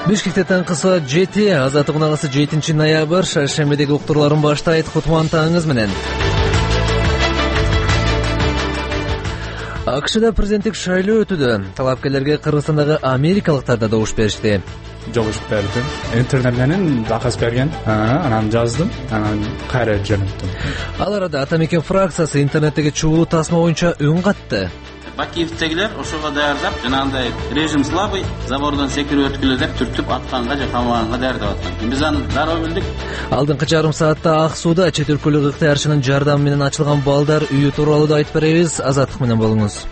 Бишкекте таңкы саат 7, Азаттык унагысы 7 ноябрь, шаршембидеги уктурларын баштайт. Кутман таңыңыз менен. АКШда президенттик шайлоо өтүүдө. Талапкерлерге Кыргызстандагы америкалыктар да добуш беришти. Добуш бердим. Интернет менен заказ берген. Анан жаздым. Анан кайра жөнөттүм. Ал арада Атамекен фракциясы интернеттеги чугулуу тасма боюнча үн катты. Бакиевтегилер ошого даярдап, жанагындай режим слабый, забордон секирип өткүлө деп түртүп атканга же камаганга даярдап аткан. Биз аны дароо билдик. Алдыңкы жарым саатта Ак сууда чет өлкөлүк ыктыярчынын жардамы менен ачылган балдар үйү тууралуу да айтып беребиз. Азаттык менен болуңуз.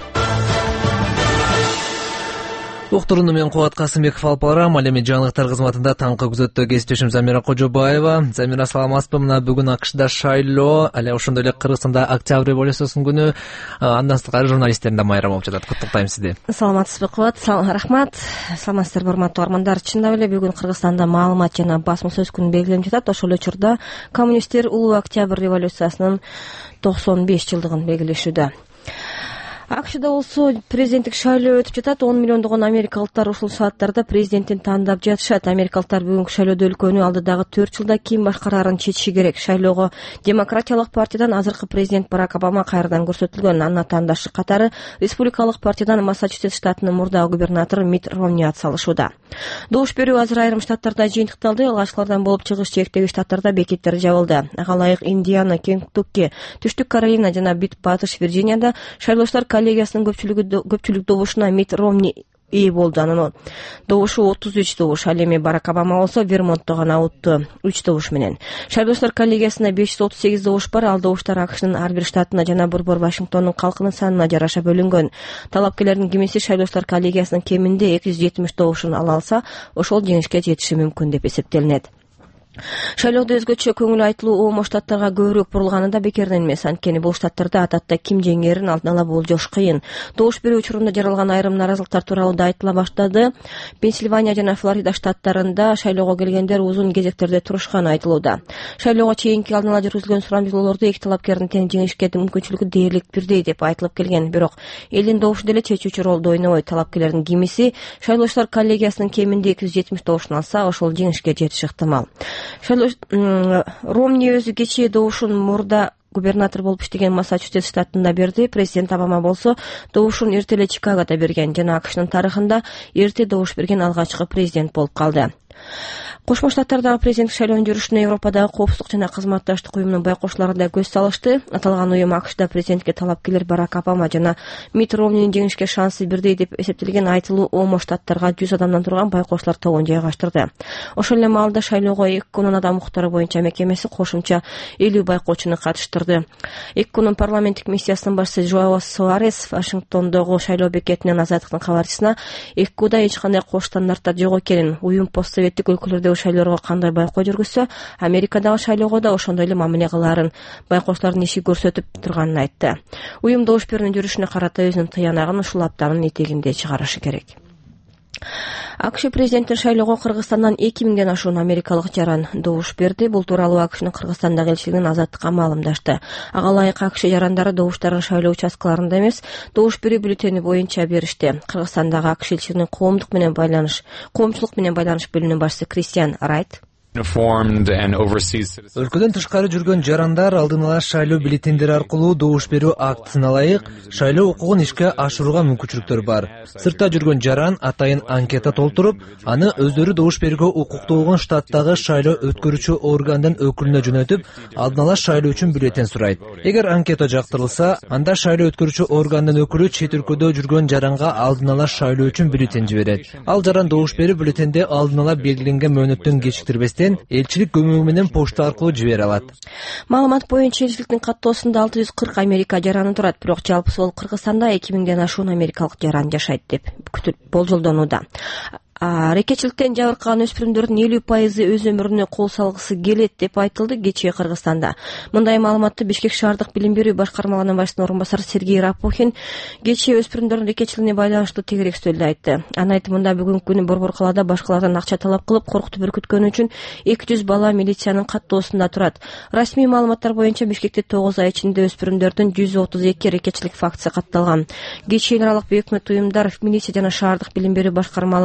Уктурууну мен Кубат Касымбеков алып барам. Ал эми жаңылыктар кызматында таңкы күзөттө кесиптешим Замира Кожобаева. Замира, саламатсызбы? Мына бүгүн АКШда шайлоо, эле ошондой эле Кыргызстанда октябрь революциясынын күнү. Андан сырткары журналисттердин да майрамы болуп жатат. Куттуктайм сизди. Саламатсызбы, Кубат? Рахмат. Саламатсыздарбы, урматтуу угармандар. Чындап эле бүгүн Кыргызстанда маалымат жана басма сөз күнү белгиленип жатат. Ошол эле учурда коммунисттер улуу октябрь революциясынын 95 жылдыгын белгилешүүдө. АКШда болсо президенттик шайлоо өтүп жатат. 10 миллиондогон америкалыктар ушул сааттарда президентин тандап жатышат. Америкалыктар бүгүнкү шайлоодо өлкөнү алдыдагы 4 жылда ким башкарарын чечиши керек. Шайлоого демократиялык партиядан азыркы президент Барак Обама кайрадан көрсөтүлгөн. Анын атаандашы катары республикалык партиядан Массачусетс штатынын мурдагы губернатору Митт Ромни атсалышууда. Добуш берүү азыр айрым штаттарда жыйынтыкталды. Алгачкылардан болуп чыгыш чектеги штаттарда бекеттер жабылды. Ага ылайык Индиана, Кентукки, Түштүк Каролина жана Батыш Вирджинияда шайлоочулар коллегиясынын көпчүлүк добушуна Митт Ромни ээ болду. Анын добушу 33 добуш. Ал эми Барак Обама болсо Вермонтто гана утту 3 добуш менен. Шайлоочулар коллегиясында 538 добуш бар. Ал добуштар АКШнын ар бир штатына жана борбор Вашингтондун калкынын санына жараша бөлүнгөн. Талапкерлердин кимиси шайлоочулар коллегиясынын кеминде 270 добушун ала алса, ошол жеңишке жетиши мүмкүн деп эсептелинет. Шайлоодо өзгөчө көңүл айтылуу ОМО штаттарга көбүрөөк бурулганы да бекерден эмес. Анткени бул штаттарда адатта ким жеңерин алдын ала болжош кыйын. Добуш берүү учурунда жаралган айрым наразылыктар тууралуу да айтыла баштады. Пенсильвания жана Флорида штаттарында шайлоого келгендер узун кезектерде турушканы айтылууда. Шайлоого чейинки алдын ала жүргүзүлгөн сурамжылоолордо эки талапкердин тең жеңишке мүмкүнчүлүгү дээрлик бирдей деп айтылып келген. Бирок элдин добушу деле чечүүчү ролду ойнобойт. Талапкерлердин кимиси шайлоочулар коллегиясынын кеминде 270 добушун алса, ошол жеңишке жетиши ыктымал. Ромни өзү кечээ добушун мурда губернатор болуп иштеген Массачусетс штатында берди. Президент Обама болсо добушун эрте эле Чикагода берген жана АКШнын тарыхында эрте добуш берген алгачкы президент болуп калды. Кошмо Штаттардагы президенттик шайлоонун жүрүшүнө Европадагы коопсуздук жана кызматташтык уюмунун байкоочулары да көз салышты. Аталган уюм АКШда президентке талапкерлер Барак Обама жана Митт Ромнинин жеңишке шансы бирдей деп эсептелген айтылуу ОМО штаттарга 100 адамдан турган байкоочулар тобун жайгаштырды. Ошол эле маалда шайлоого 2 адам укуктары боюнча мекемеси кошумча 50 байкоочуну катыштырды. 2 парламенттик миссиясынын башчысы Жоао Суарес Вашингтондогу шайлоо бекетинен Азаттыктын кабарчысына 2 эч кандай кош стандарттар жок экенин, уюм постсоветтик өлкөлөрдө шайлоого кандай байкоо жүргүзсө, Америкадагы шайлоого да ошондой эле мамиле кылаарын байкоочулардын иши көрсөтүп турганын айтты. Уюм добуш берүүнүн жүрүшүнө карата өзүнүн тыянагын ушул аптанын этегинде чыгарышы керек. АКШ президенттин шайлоого Кыргызстандан 2000ден ашуун америкалык жаран добуш берди. Бул тууралуу АКШнын Кыргызстандагы элчилигинин Азаттыкка маалымдашты. Ага ылайык АКШ жарандары добуштарын шайлоо участкаларында эмес, добуш берүү бюллетени боюнча беришти. Кыргызстандагы АКШ элчилигинин коомчулук менен байланыш бөлүмүнүн башчысы Кристиан Райт Өлкөдөн тышкары жүргөн жарандар алдын ала шайлоо бюллетендери аркылуу добуш берүү актысына ылайык шайлоо укугун ишке ашырууга мүмкүнчүлүктөр бар. Сыртта жүргөн жаран атайын анкета толтуруп, аны өздөрү добуш берүүгө укуктуу болгон штаттагы шайлоо өткөрүүчү органдын өкүлүнө жөнөтүп, алдын ала шайлоо үчүн бюллетен сурайт. Эгер анкета жактырылса, анда шайлоо өткөрүүчү органдын өкүлү чет өлкөдө жүргөн жаранга алдын ала шайлоо үчүн бюллетен жиберет. Ал жаран добуш берип бюллетенди алдын ала белгиленген мөөнөттөн кечиктирбестен элчилик көмөгү менен почта аркылуу жибере алат. Маалымат боюнча элчиликтин каттоосунда 640 Америка жараны турат, бирок жалпысы бол Кыргызстанда 2000ден ашуун америкалык жаран жашайт деп болжолдонууда. Рекетчиликтен жабыркаган өспүрүмдөрдүн 50% өз өмүрүнө кол салгысы келет деп айтылды кечээ Кыргызстанда. Мындай маалыматты Бишкек шаардык билим берүү башкармалыгынын башчысынын орун басары Сергей Рапухин кечээ өспүрүмдөрдүн рекетчилигине байланыштуу тегерек сөздү айтты. Анын айтымында бүгүнкү күнү Борбор калаада башкалардан акча талап кылып, коркутуп үркүткөнү үчүн 200 бала милициянын каттоосунда турат. Расмий маалыматтар боюнча Бишкекте 9 ай ичинде өспүрүмдөрдүн 132 рекетчилик фактысы катталган. Кечээ аралык өкмөт уюмдар, милиция жана шаардык билим берүү башкармалыгы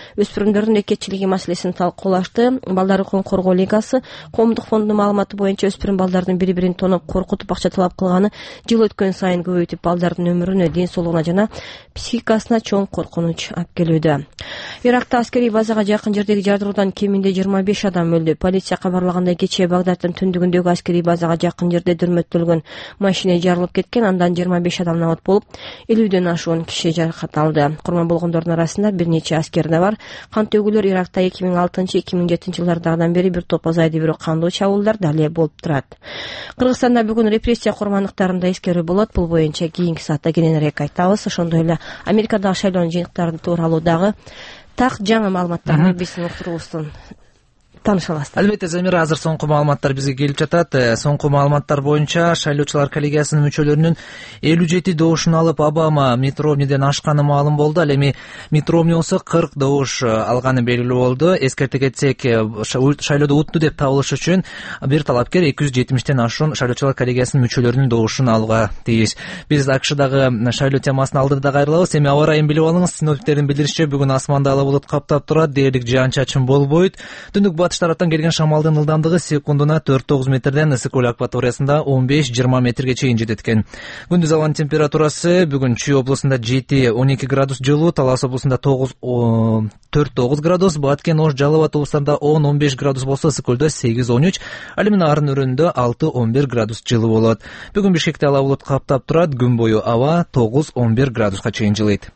өспүрүмдөрдүн эркечилиги маселесин талкуулашты. Балдар укугун коргоо лигасы коомдук фондунун маалыматы боюнча өспүрүм балдардын бири-бирин тоноп коркутуп акча талап кылганы жыл өткөн сайын көбөйтүп, балдардын өмүрүнө, ден соолугуна жана психикасына чоң коркунуч алып келүүдө. Иракта аскерий базага жакын жердеги жардыруудан кеминде 25 адам өлдү. Полиция кабарлагандай, кечээ Багдадтын түндүгүндөгү аскерий базага жакын жерде дүрмөттөлгөн машина жарылып кеткен. Андан 25 адам набат болуп, 50дөн ашуун киши жаракат алды. Курман болгондордун арасында бир нече аскер да бар. Кан төгүүлөр Иракта 2006-2007 жылдардан бери бир топ азайды, бирок кандуу чабуулдар дале болуп турат. Кыргызстанда бүгүн репрессия курмандыктарында эскерүү болот. Бул боюнча кийинки саатта кененирээк айтабыз. Ошондой эле Америкадагы шайлоонун жыйынтыктары тууралуу дагы так жаңы маалыматтар биздин уктуруубуздун тааныша аласыздар. Албетте, Замира, азыр соңку маалыматтар бизге келип жатат. Соңку маалыматтар боюнча шайлоочулар коллегиясынын мүчөлөрүнүн 57 добушун алып Обама Митт Ромниден ашканы маалым болду. Ал эми Митт Ромни болсо 40 добуш алганы белгилүү болду. Эскерте кетсек, шайлоодо утту деп табылыш үчүн бир талапкер 270тен ашуун шайлоочулар коллегиясынын мүчөлөрүнүн добушун алууга тийиш. Биз АКШдагы шайлоо темасын алдыда кайрылабыз. Эми аба ырайын билип алыңыз. Синоптиктердин билдиришинче, бүгүн асманды ала булут каптап турат, дээрлик жаан-чачын болбойт. Түндүк батыш тараптан келген шамалдын ылдамдыгы секундуна 4-9 метрден ысык-көл акваториясында 15-20 метрге чейин жетет экен. Күндүз абанын температурасы бүгүн Чүй облусунда 7-12 градус жылуу, Талас облусунда 4-9 градус, Баткен, Ош, Жалал Абад облустарында 10-15 градус болсо, ысык-көлдө 8-13, ал эми Нарын өрөөнүндө 6-11 градус жылуу болот. Бүгүн Бишкекте ала булут каптап турат, күн бою аба 9-11 градуска чейин жылыйт.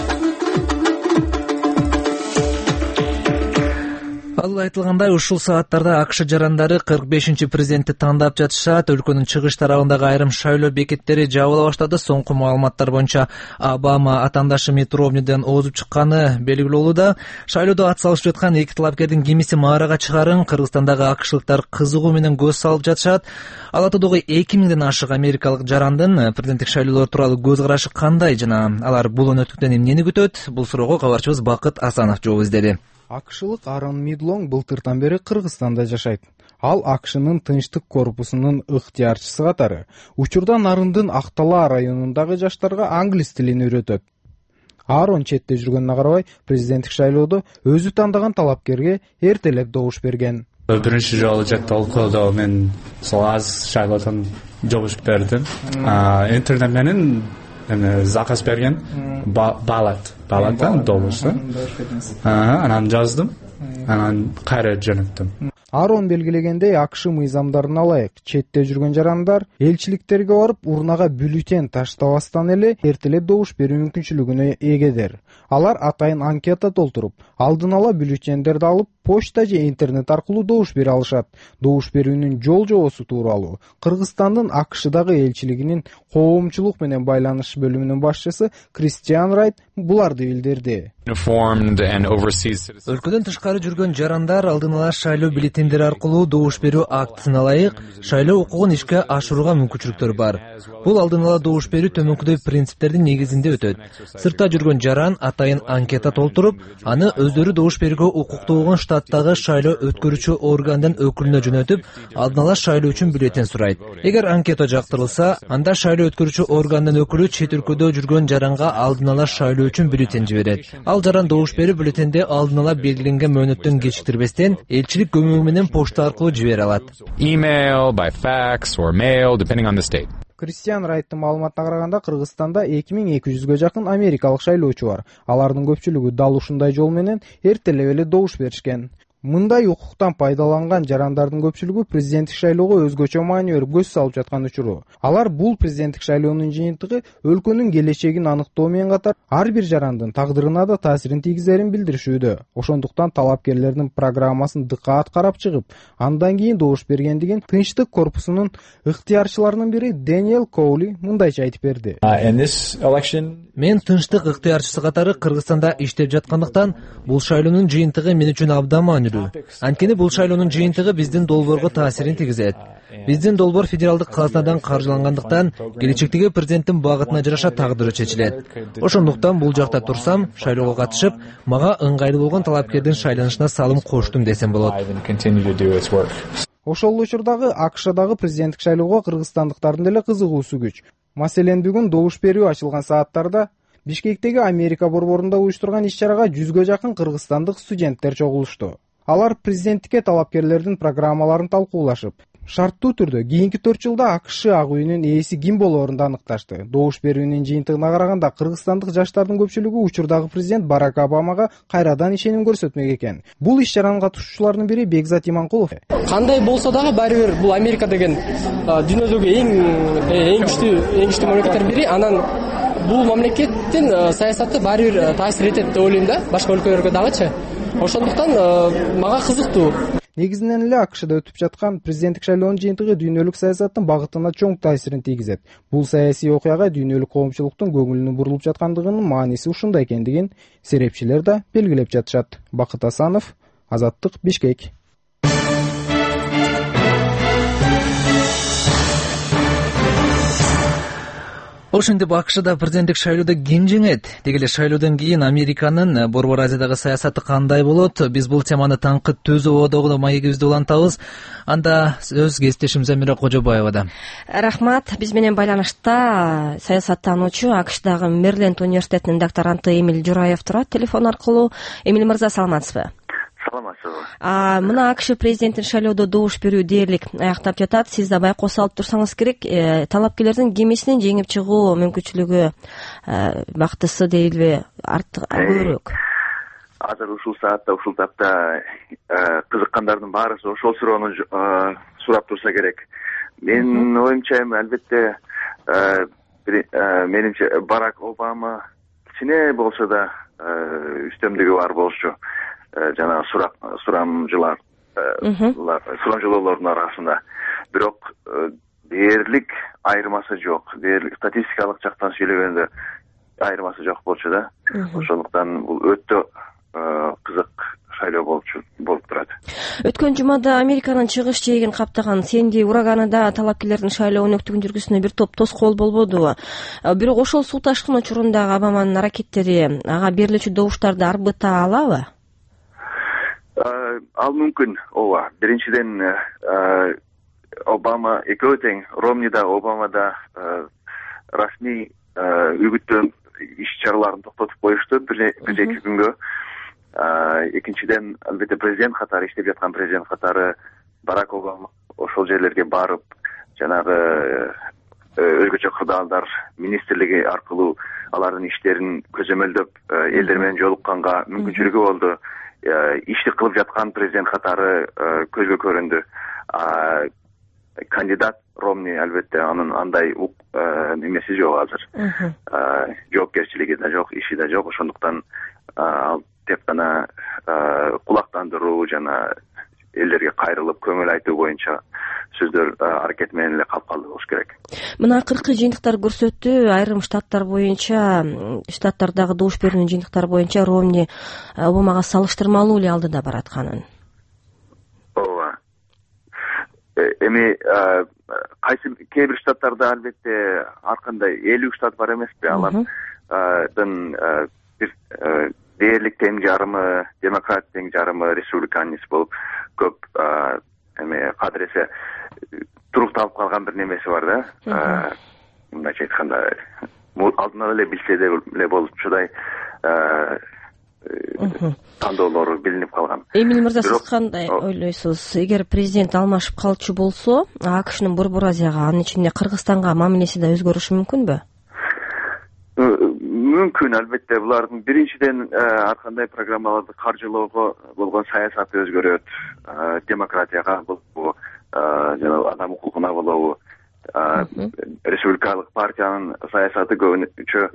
Ал айтылгандай, ушул сааттарда АКШ жарандары 45-президентти тандап жатышат. Өлкөнүн чыгыш тарабындагы айрым шайлоо бекеттери жабыла баштады. Соңку маалыматтар боюнча Обама атаандашы Митт Ромниден озуп чыкканы белгилүү болууда. Шайлоодо ат салышып жаткан эки талапкердин кимиси маарага чыгарын Кыргызстандагы акшлыктар кызыгуу менен көз салып жатышат. Ал атадагы 2000ден ашык америкалык жарандын президенттик шайлоолор тууралуу көз карашы кандай жана алар бул өнөктүктөн эмнени күтөт? Бул суроого кабарчыбыз Бакыт Асанов жооп издеди. АКШлык Арон Мидлонг былтыртан бери Кыргызстанда жашайт. Ал АКШнын Тынчтык корпусунун ыктыярчысы катары учурда Нарындын Актала районундагы жаштарга англис тилин үйрөтөт. Арон четте жүргөнүнө карабай, президенттик шайлоодо өзү тандаган талапкерге эртелеп добуш берген. Биринчи жолу жетти окууда мен аз шайлоодон добуш бердим. Интернет менен заказ берген балаттан добушту. Анан жаздым, анан кайра жөнөттүм. Арон белгилегендей, АКШ мыйзамдарына ылайык четте жүргөн жарандар элчиликтерге барып урнага бюллетень таштабастан эле эртелеп добуш берүү мүмкүнчүлүгүнө эгедир. Алар атайын анкета толтуруп, алдын ала бюллетендерди алып, почта же интернет аркылуу добуш бере алышат. Добуш берүүнүн жол-жобосу тууралуу Кыргызстандын АКШдагы элчилигинин коомчулук менен байланыш бөлүмүнүн башчысы Кристиан Райт буларды билдирди. Өлкөдөн тышкары жүргөн жарандар алдын ала шайлоо бюллетендери аркылуу добуш берүү актысына ылайык шайлоо укугун ишке ашырууга мүмкүнчүлүктөр бар. Бул алдын ала добуш берүү төмөнкүдөй принциптердин негизинде өтөт. Сыртта жүргөн жаран атайын анкета толтуруп, аны өздөрү добуш берүүгө укуктуу болгон штаттагы шайлоо өткөрүүчү органдын өкүлүнө жөнөтүп, алдын ала шайлоо үчүн бюллетень сурайт. Эгер анкета жактырылса, анда шайлоо өткөрүүчү органдын өкүлү чет өлкөдө жүргөн жаранга алдын ала шайлоо үчүн бюллетень жиберет. Ал жаран добуш берип, бюллетенди алдын ала белгиленген мөөнөттөн кечиктирбестен элчилик көмөгү менен почта аркылуу жибере алат. Email, by fax or mail, depending on the state. Кристиан Райттын маалыматына караганда, Кыргызстанда 2200ге жакын америкалык шайлоочу бар. Алардын көпчүлүгү дал ушундай жол менен эртелеп эле добуш беришкен. Мындай укуктан пайдаланган жарандардын көпчүлүгү президенттик шайлоого өзгөчө маани берип көз салып жаткан учуру. Алар бул президенттик шайлоонун жыйынтыгы өлкөнүн келечегин аныктоо менен катар ар бир жарандын тагдырына да таасирин тийгизерин билдиришүүдө. Ошондуктан талапкерлердин программасын дыкаат карап чыгып, андан кийин добуш бергендигин Тынчтык корпусунун ыктыярчыларынын бири Дэниел Коули мындайча айтып берди. Мен Тынчтык ыктыярчысы катары Кыргызстанда иштеп жаткандыктан, бул шайлоонун жыйынтыгы мен үчүн абдан маанилүү. Анткени бул шайлоонун жыйынтыгы биздин долбоорго таасирин тийгизет. Биздин долбоор федералдык казынадан каржылангандыктан, келечектеги президенттин багытына жараша тагдыры чечилет. Ошондуктан бул жакта турсам, шайлоого катышып, мага ыңгайлуу болгон талапкердин шайланышына салым коштум десем болот. Ошол учурдагы АКШдагы президенттик шайлоого кыргызстандыктардын деле кызыгуусу күч. Маселен, бүгүн добуш берүү ачылган сааттарда Бишкектеги Америка борборунда уюштурган иш-чарага 100гө жакын кыргызстандык студенттер чогулушту. Алар президенттикке талапкерлердин программаларын талкуулашып, шарттуу түрдө кийинки 4 жылда АКШ ак үйүнүн ээси ким болоорун аныкташты. Добуш берүүнүн жыйынтыгына караганда кыргызстандык жаштардын көпчүлүгү учурдагы президент Барак Обамага кайрадан ишеним көрсөтмөк экен. Бул иш-чаранын катышуучуларынын бири Бекзат Иманкулов. Кандай болсо дагы баары бир бул Америка деген дүйнөдөгү эң күчтүү мамлекеттердин бири. Анан бул мамлекеттин саясаты баары бир таасир этет деп ойлойм да, башка өлкөлөргө дагычы. Ошондуктан мага кызыктуу. Негизинен эле АКШда өтүп жаткан президенттик шайлоонун жыйынтыгы дүйнөлүк саясаттын багытына чоң таасирин тийгизет. Бул саясий окуяга дүйнөлүк коомчулуктун көңүлүнүн бурулуп жаткандыгынын мааниси ушунда экендигин серепчилер да белгилеп жатышат. Бакыт Асанов, Азаттык, Бишкек. Ошентип АКШда президенттик шайлоодо ким жеңет? Деги эле шайлоодон кийин Американын Борбор Азиядагы саясаты кандай болот? Биз бул теманы таңкы Төз ободогу маегибизде улантабыз. Анда сөз кесиптешим Замира Кожобаевада. Рахмат. Биз менен байланышта саясаттануучу АКШдагы Мэриленд университетинин докторанты Эмиль Жураев турат телефон аркылуу. Эмиль мырза, саламатсызбы? Саламатсызбы. Мына АКШ президенттин шайлоодо добуш берүү дээрлик аяктап жатат. Сиз да байкоосо алып турсаңыз керек. Талапкерлердин кимисинин жеңип чыгуу мүмкүнчүлүгү бактысы дейбиз, көбүрөөк? Азыр ушул саатта, ушул тапта кызыккандардын баарысы ошол суроону сурап турса керек. Менин оюмча эми албетте менимче Барак Обама кичине болсо да үстөмдүгү бар болчу. Жана сурамжылоолордун арасында. Бирок дээрлик айырмасы жок. Дээрлик статистикалык жактан сүйлөгөндө айырмасы жок болчу да. Ошондуктан бул өтө кызык шайлоо болуп турат. Өткөн жумада Американын чыгыш жээгин каптаган Сэнди ураганында талапкерлердин шайлоо өнөктүгүн жүргүзүүнө бир топ тоскоол болбодубу? Бирок ошол суу ташкын учурундагы Обаманын аракеттери ага берилүүчү добуштарды арбыта алабы? Ал мүмкүн, ооба. Биринчиден Обама экөө тең, Ромни да, Обама да расмий үгүттөө иш-чараларын токтотуп коюшту бир-эки күнгө. Экинчиден, албетте президент катары, иштеп жаткан президент катары Барак Обама ошол жерлерге барып, жанагы өзгөчө кырдаалдар министрлиги аркылуу алардын иштерин көзөмөлдөп, элдер менен жолукканга мүмкүнчүлүгү болду. Ишти кылып жаткан президент катары көзгө көрүндү. Кандидат Ромни албетте анын андай немеси жок азыр. Жоопкерчилиги да жок, иши да жок. Ошондуктан ал тек гана кулактандыруу жана элдерге кайрылып көңүл айтуу боюнча сөздөр аракет менен эле калып калды болуш керек. Мына акыркы жыйынтыктар көрсөттү, айрым штаттар боюнча, штаттардагы добуш берүүнүн жыйынтыктары боюнча Ромни Обамага салыштырмалуу эле алдыда баратканын. Ооба. Эми кайсы кээ бир штаттарда албетте ар кандай 50 штат бар эмеспи? Алардын бир дээрлик тең жарымы демократ, тең жарымы республиканец болуп көп эми кадыресе турукталып калган бир немеси бар да. Мындайча айтканда алдынан эле билсе деле болчудай тандоолору билинип калган. Эмиль мырза, сиз кандай ойлойсуз? Эгер президент алмашып калчу болсо, АКШнын Борбор Азияга, анын ичинде Кыргызстанга мамилеси да өзгөрүшү мүмкүнбү? Мүмкүн, албетте. Булардын биринчиден ар кандай программаларды каржылоого болгон саясаты өзгөрөт. Демократияга болобу, жана адам укугуна болобу, республикалык партиянын саясаты көбүнчө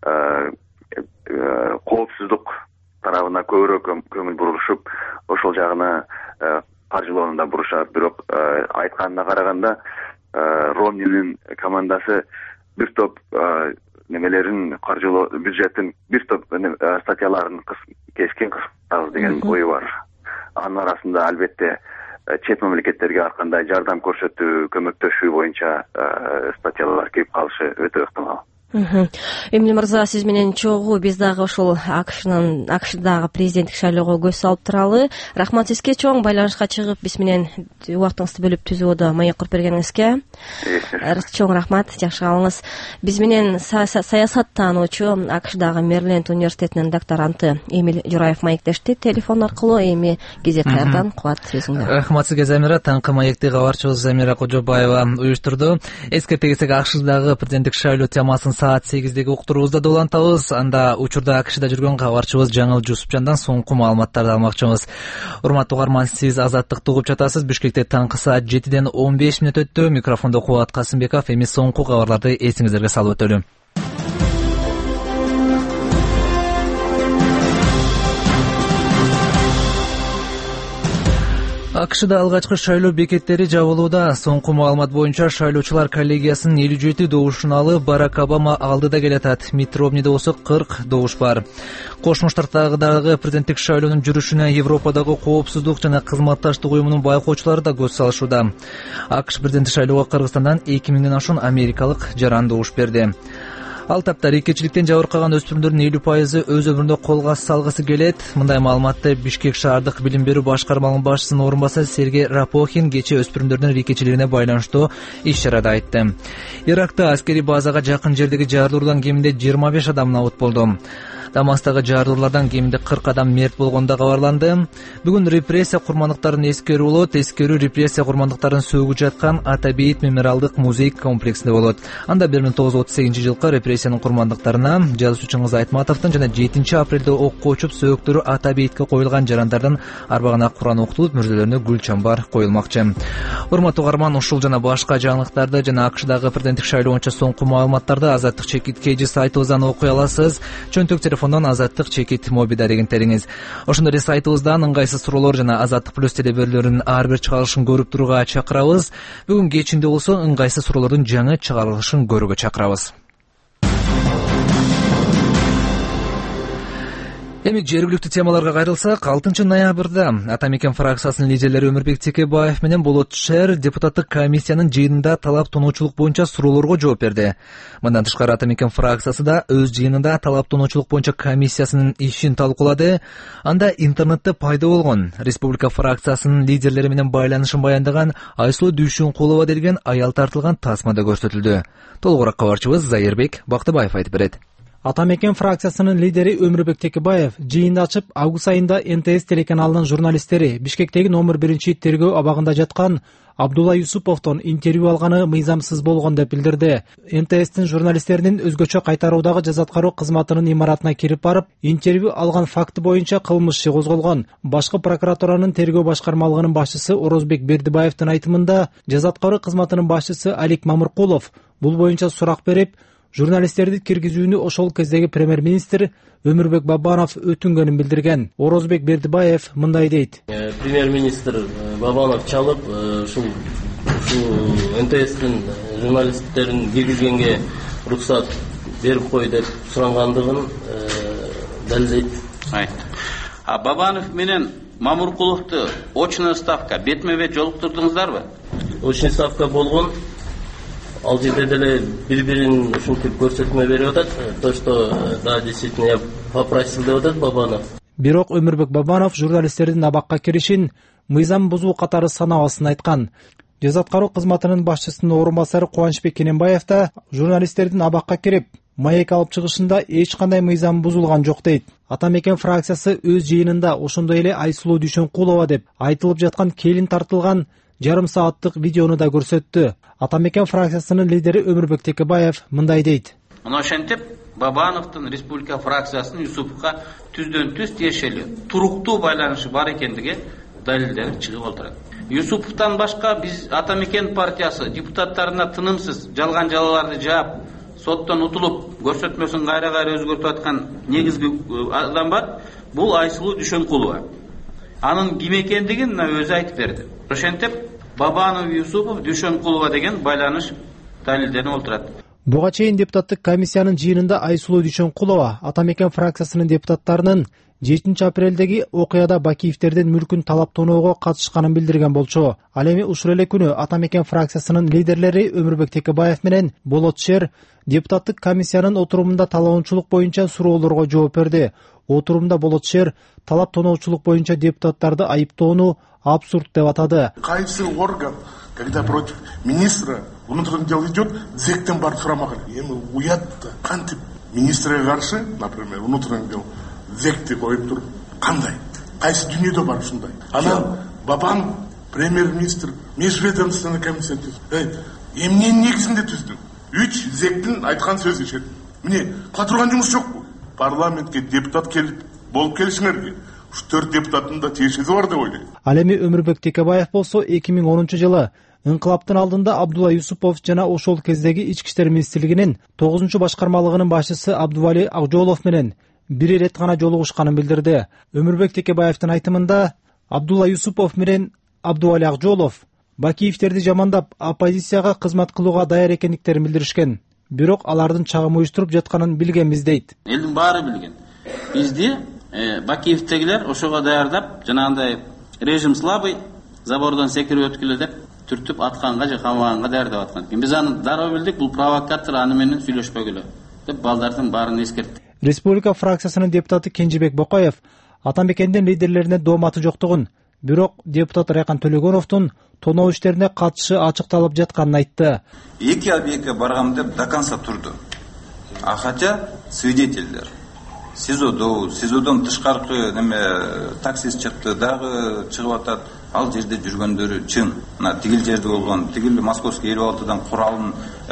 коопсуздук тарабына көбүрөөк көңүл бурушуп, ошол жагына каржылоону да бурушат. Бирок айтканына караганда Ромнинин командасы бир топ немелерин каржылоо бюджеттин бир топ статьяларын кескен кыскартабыз деген ою бар. Анын арасында албетте чет мамлекеттерге ар кандай жардам көрсөтүү, көмөктөшүү боюнча статьялар келип калышы өтө ыктымал. Эмиль мырза, сиз менен чогуу биз дагы ошол АКШдагы президенттик шайлоого көз салып туралы. Рахмат сизге, чоң байланышка чыгып биз менен убактыңызды бөлүп түзүүгө маек куруп бергениңизге. Чоң рахмат, жакшы калыңыз. Биз менен саясаттануучу АКШдагы Мэриленд университетинин докторанты Эмиль Жураев маектешти телефон аркылуу. Эми кезек кайрадан кубат сөзүңдө. Рахмат сизге, Замира. Таңкы маекти кабарчыбыз Замира Кожобаева уюштурду. Эскерте кетсек, АКШдагы президенттик шайлоо темасын саат 8-деги уктуруубузда да улантабыз. Анда учурда АКШда жүргөн кабарчыбыз Жаңыл Жусупжандан соңку маалыматтарды алмакчыбыз. Урматтуу угарман, сиз Азаттыкты угуп жатасыз. Бишкекте таңкы саат 7ден 15 мүнөт өттү. Микрофондо Кубат Касымбеков. Эми соңку кабарларды эсиңиздерге салып өтөлү. АКШда алгачкы шайлоо бекеттери жабылууда. Соңку маалымат боюнча шайлоочулар коллегиясынын 57 добушун алып, Барак Обама алдыда келатат. Митт Ромниде болсо 40 добуш бар. Кошмо Штаттардагы президенттик шайлоонун жүрүшүнө Европадагы коопсуздук жана кызматташтык уюмунун байкоочулары да көз салышууда. АКШ президенттик шайлоого Кыргызстандан 2000ден ашуун америкалык жаран добуш берди. Ал тапта рийкечиликтен жабыркаган өспүрүмдөрдүн 50% өз өмүрүндө колго салгысы келет. Мындай маалыматты Бишкек шаардык билим берүү башкармалыгынын башчысынын орун басары Сергей Рапохин кечээ өспүрүмдөрдүн рийкечилигине байланыштуу иш-чарада айтты. Иракта аскерий базага жакын жердеги жарылуудан кеминде 25 адам набыт болду. Дамастагы жарылуулардан кеминде 40 адам мерт болгону да кабарланды. Бүгүн репрессия курмандыктарын эскерүү болот. Эскерүү репрессия курмандыктарын сөгүп жаткан Атабейит мемориалдык музей комплексинде болот. Анда 1938-жылкы репрессиянын курмандыктарына жазуучу Чыңгыз Айтматовдун жана 7-апрелде окко учуп сөөгүттөрү Атабейтке коюлган жарандардан арбагына Куран окутулуп, мүрзөлөрүнө гүл чамбар коюлмакчы. Урматтуу угарман, ушул жана башка жаңылыктарды жана АКШдагы президенттик шайлоо боюнча соңку маалыматтарды Азаттык чекит KG сайтыбыздан окуй аласыз. Чөнтөк телефондон Азаттык чекит мобилда дегентериңиз. Ошондой эле сайтыбыздан ыңгайсыз суроолор жана Азаттык плюс телебөрлөрүнүн ар бир чыгарылышын көрүп турууга чакырабыз. Бүгүн кечинде болсо ыңгайсыз суроолордун жаңы чыгарылышын көрүүгө чакырабыз. Эми жергиликтүү темаларга кайрылсак, 6-ноябрда Ата Мекен фракциясынын лидерлери Өмүрбек Текебаев менен Болот Шер депутаттык комиссиянын жыйынында талап тоноочулук боюнча суроолорго жооп берди. Мындан тышкары Ата Мекен фракциясы да өз жыйынында талап тоноочулук боюнча комиссиясынын ишин талкуулады. Анда интернетте пайда болгон Республика фракциясынын лидерлери менен байланышын баяндаган Айсулуу Дүйшөнкулова деген аял тартылган тасма да көрсөтүлдү. Толугураак кабарчыбыз Зайырбек Бактыбаев айтып берет. Ата Мекен фракциясынын лидери Өмүрбек Текебаев жыйынды ачып, август айында НТС телеканалынын журналисттери Бишкектеги номер 1-тергөө абагында жаткан Абдулла Юсуповдон интервью алганы мыйзамсыз болгон деп билдирди. НТСтин журналисттеринин өзгөчө кайтаруудагы жаза аткаруу кызматынын имаратына кирип барып, интервью алган факты боюнча кылмыш иши козголгон. Башкы прокуратуранын тергөө башкармалыгынын башчысы Орозбек Бердибаевдин айтымында, жаза аткаруу кызматынын башчысы Алик Мамыркулов бул боюнча сурак берип, журналисттерди киргизүүнү ошол кездеги премьер-министр Өмүрбек Бабанов өтүнгөнүн билдирген. Орозбек Бердибаев мындай дейт. Премьер-министр Бабанов чалып, ушул НТСтин журналисттерин киргизгенге уруксат берип кой деп сурангандыгын далилдейт. Бабанов менен Мамыркуловду очный ставка бетме-бет жолуктурдуңуздарбы? Очный ставка болгон. Ал жерде деле бири-бирин ушинтип көрсөтмө берип атат. То, что да, действительно я попросил деп атат Бабанов. Бирок Өмүрбек Бабанов журналисттердин абакка киришин мыйзам бузуу катары санабасын айткан. Жаза аткаруу кызматынын башчысынын орун басары Кубанычбек Кененбаев да журналисттердин абакка кирип, маек алып чыгышында эч кандай мыйзам бузулган жок дейт. Ата Мекен фракциясы өз жыйынында ошондой эле Айсулуу Дүйшөнкулова деп айтылып жаткан келин тартылган жарым сааттык видеону да көрсөттү. Ата Мекен фракциясынын лидери Өмүрбек Текебаев мындай дейт. Ошентип Бабановдун Республика фракциясынын Юсуповго түздөн-түз тиешелүү туруктуу байланышы бар экендиги далилдери чыгып отурат. Юсуповдон башка биз Ата Мекен партиясы депутаттарына тынымсыз жалган жалаларды жаап, соттон утулуп, көрсөтмөсүн кайра-кайра өзгөртүп аткан негизги адам бар. Бул Айсулуу Дүйшөнкулова. Анын ким экендигин өзү айтып берди. Ошентип Бабанов, Юсупов, Дүйшөнкулова деген байланыш далилденип отурат. Буга чейин депутаттык комиссиянын жыйынында Айсулуу Дүйшөнкулова Ата Мекен фракциясынын депутаттарынын 7-апрелдеги окуяда Бакиевтердин мүлкүн талаптоноого катышканын билдирген болчу. Ал эми ушул эле күнү Ата мекен фракциясынын лидерлери Өмүрбек Текебаев менен Болот Шер депутаттык комиссиянын отурумунда талаанчылык боюнча суроолорго жооп берди. Отурумда Болот Шер талаптоноочулук боюнча депутаттарды айыптоону абсурд деп атады. Кайсы орган, когда против министра внутренних дел идет, зектен барып сурамаган. Эми уят кантип министрге каршы, например, внутренних дел зекти коюп туруп, кандай? Кайсы дүйнөдө бар ушундай? Анан бабам премьер-министр межведомственный комиссия түздү. Эмненин негизинде түздү? 3 зектин айткан сөзү ишет. Міне, кыла турган жумуш жокпу? Парламентке депутат келип болуп келишиңерге. 4 депутаттын да тиешеси бар деп ойлойм. Ал эми Өмүрбек Текебаев болсо 2010 жылы ыңкылаптын алдында Абдулла Юсупов жана ошол кездеги Ички иштер министрлигинин 9 башкармалыгынын башчысы Абдували Акжолов менен бир ирет гана жолугушканын билдирди. Өмүрбек Текебаевдин айтымында Абдулла Юсупов менен Абдували Акжолов Бакиевтерди жамандап оппозицияга кызмат кылууга даяр экендиктерин билдиришкен. Бирок алардын чагым уюштуруп жатканын билгенбиз дейт. Элдин баары билген. Бизди Бакиевтегилер ошого даярдап, жанагындай режим слабый, забордон секирип өткүлө деп түртүп атканга же камаганга даярдап аткан экен. Биз аны дароо билдик, бул провокатор, аны менен сүйлөшпөгүлө деп балдардын баарын эскерттик. Республика фракциясынын депутаты Кенжебек Бокоев Ата мекендин лидерлерине дооматы жоктугун, бирок депутат Райкан Төлөгөновдун тоноо иштерине катышы ачыкталып жатканын айтты. Эки объектке баргам деп до конца турду. А хотя свидетельдер СИЗОдон тышкаркы таксист чыкты, дагы чыгып атат. Ал жерде жүргөндөрү чын. Мына тигил жерде болгон, тигил Московский 56-дан куралын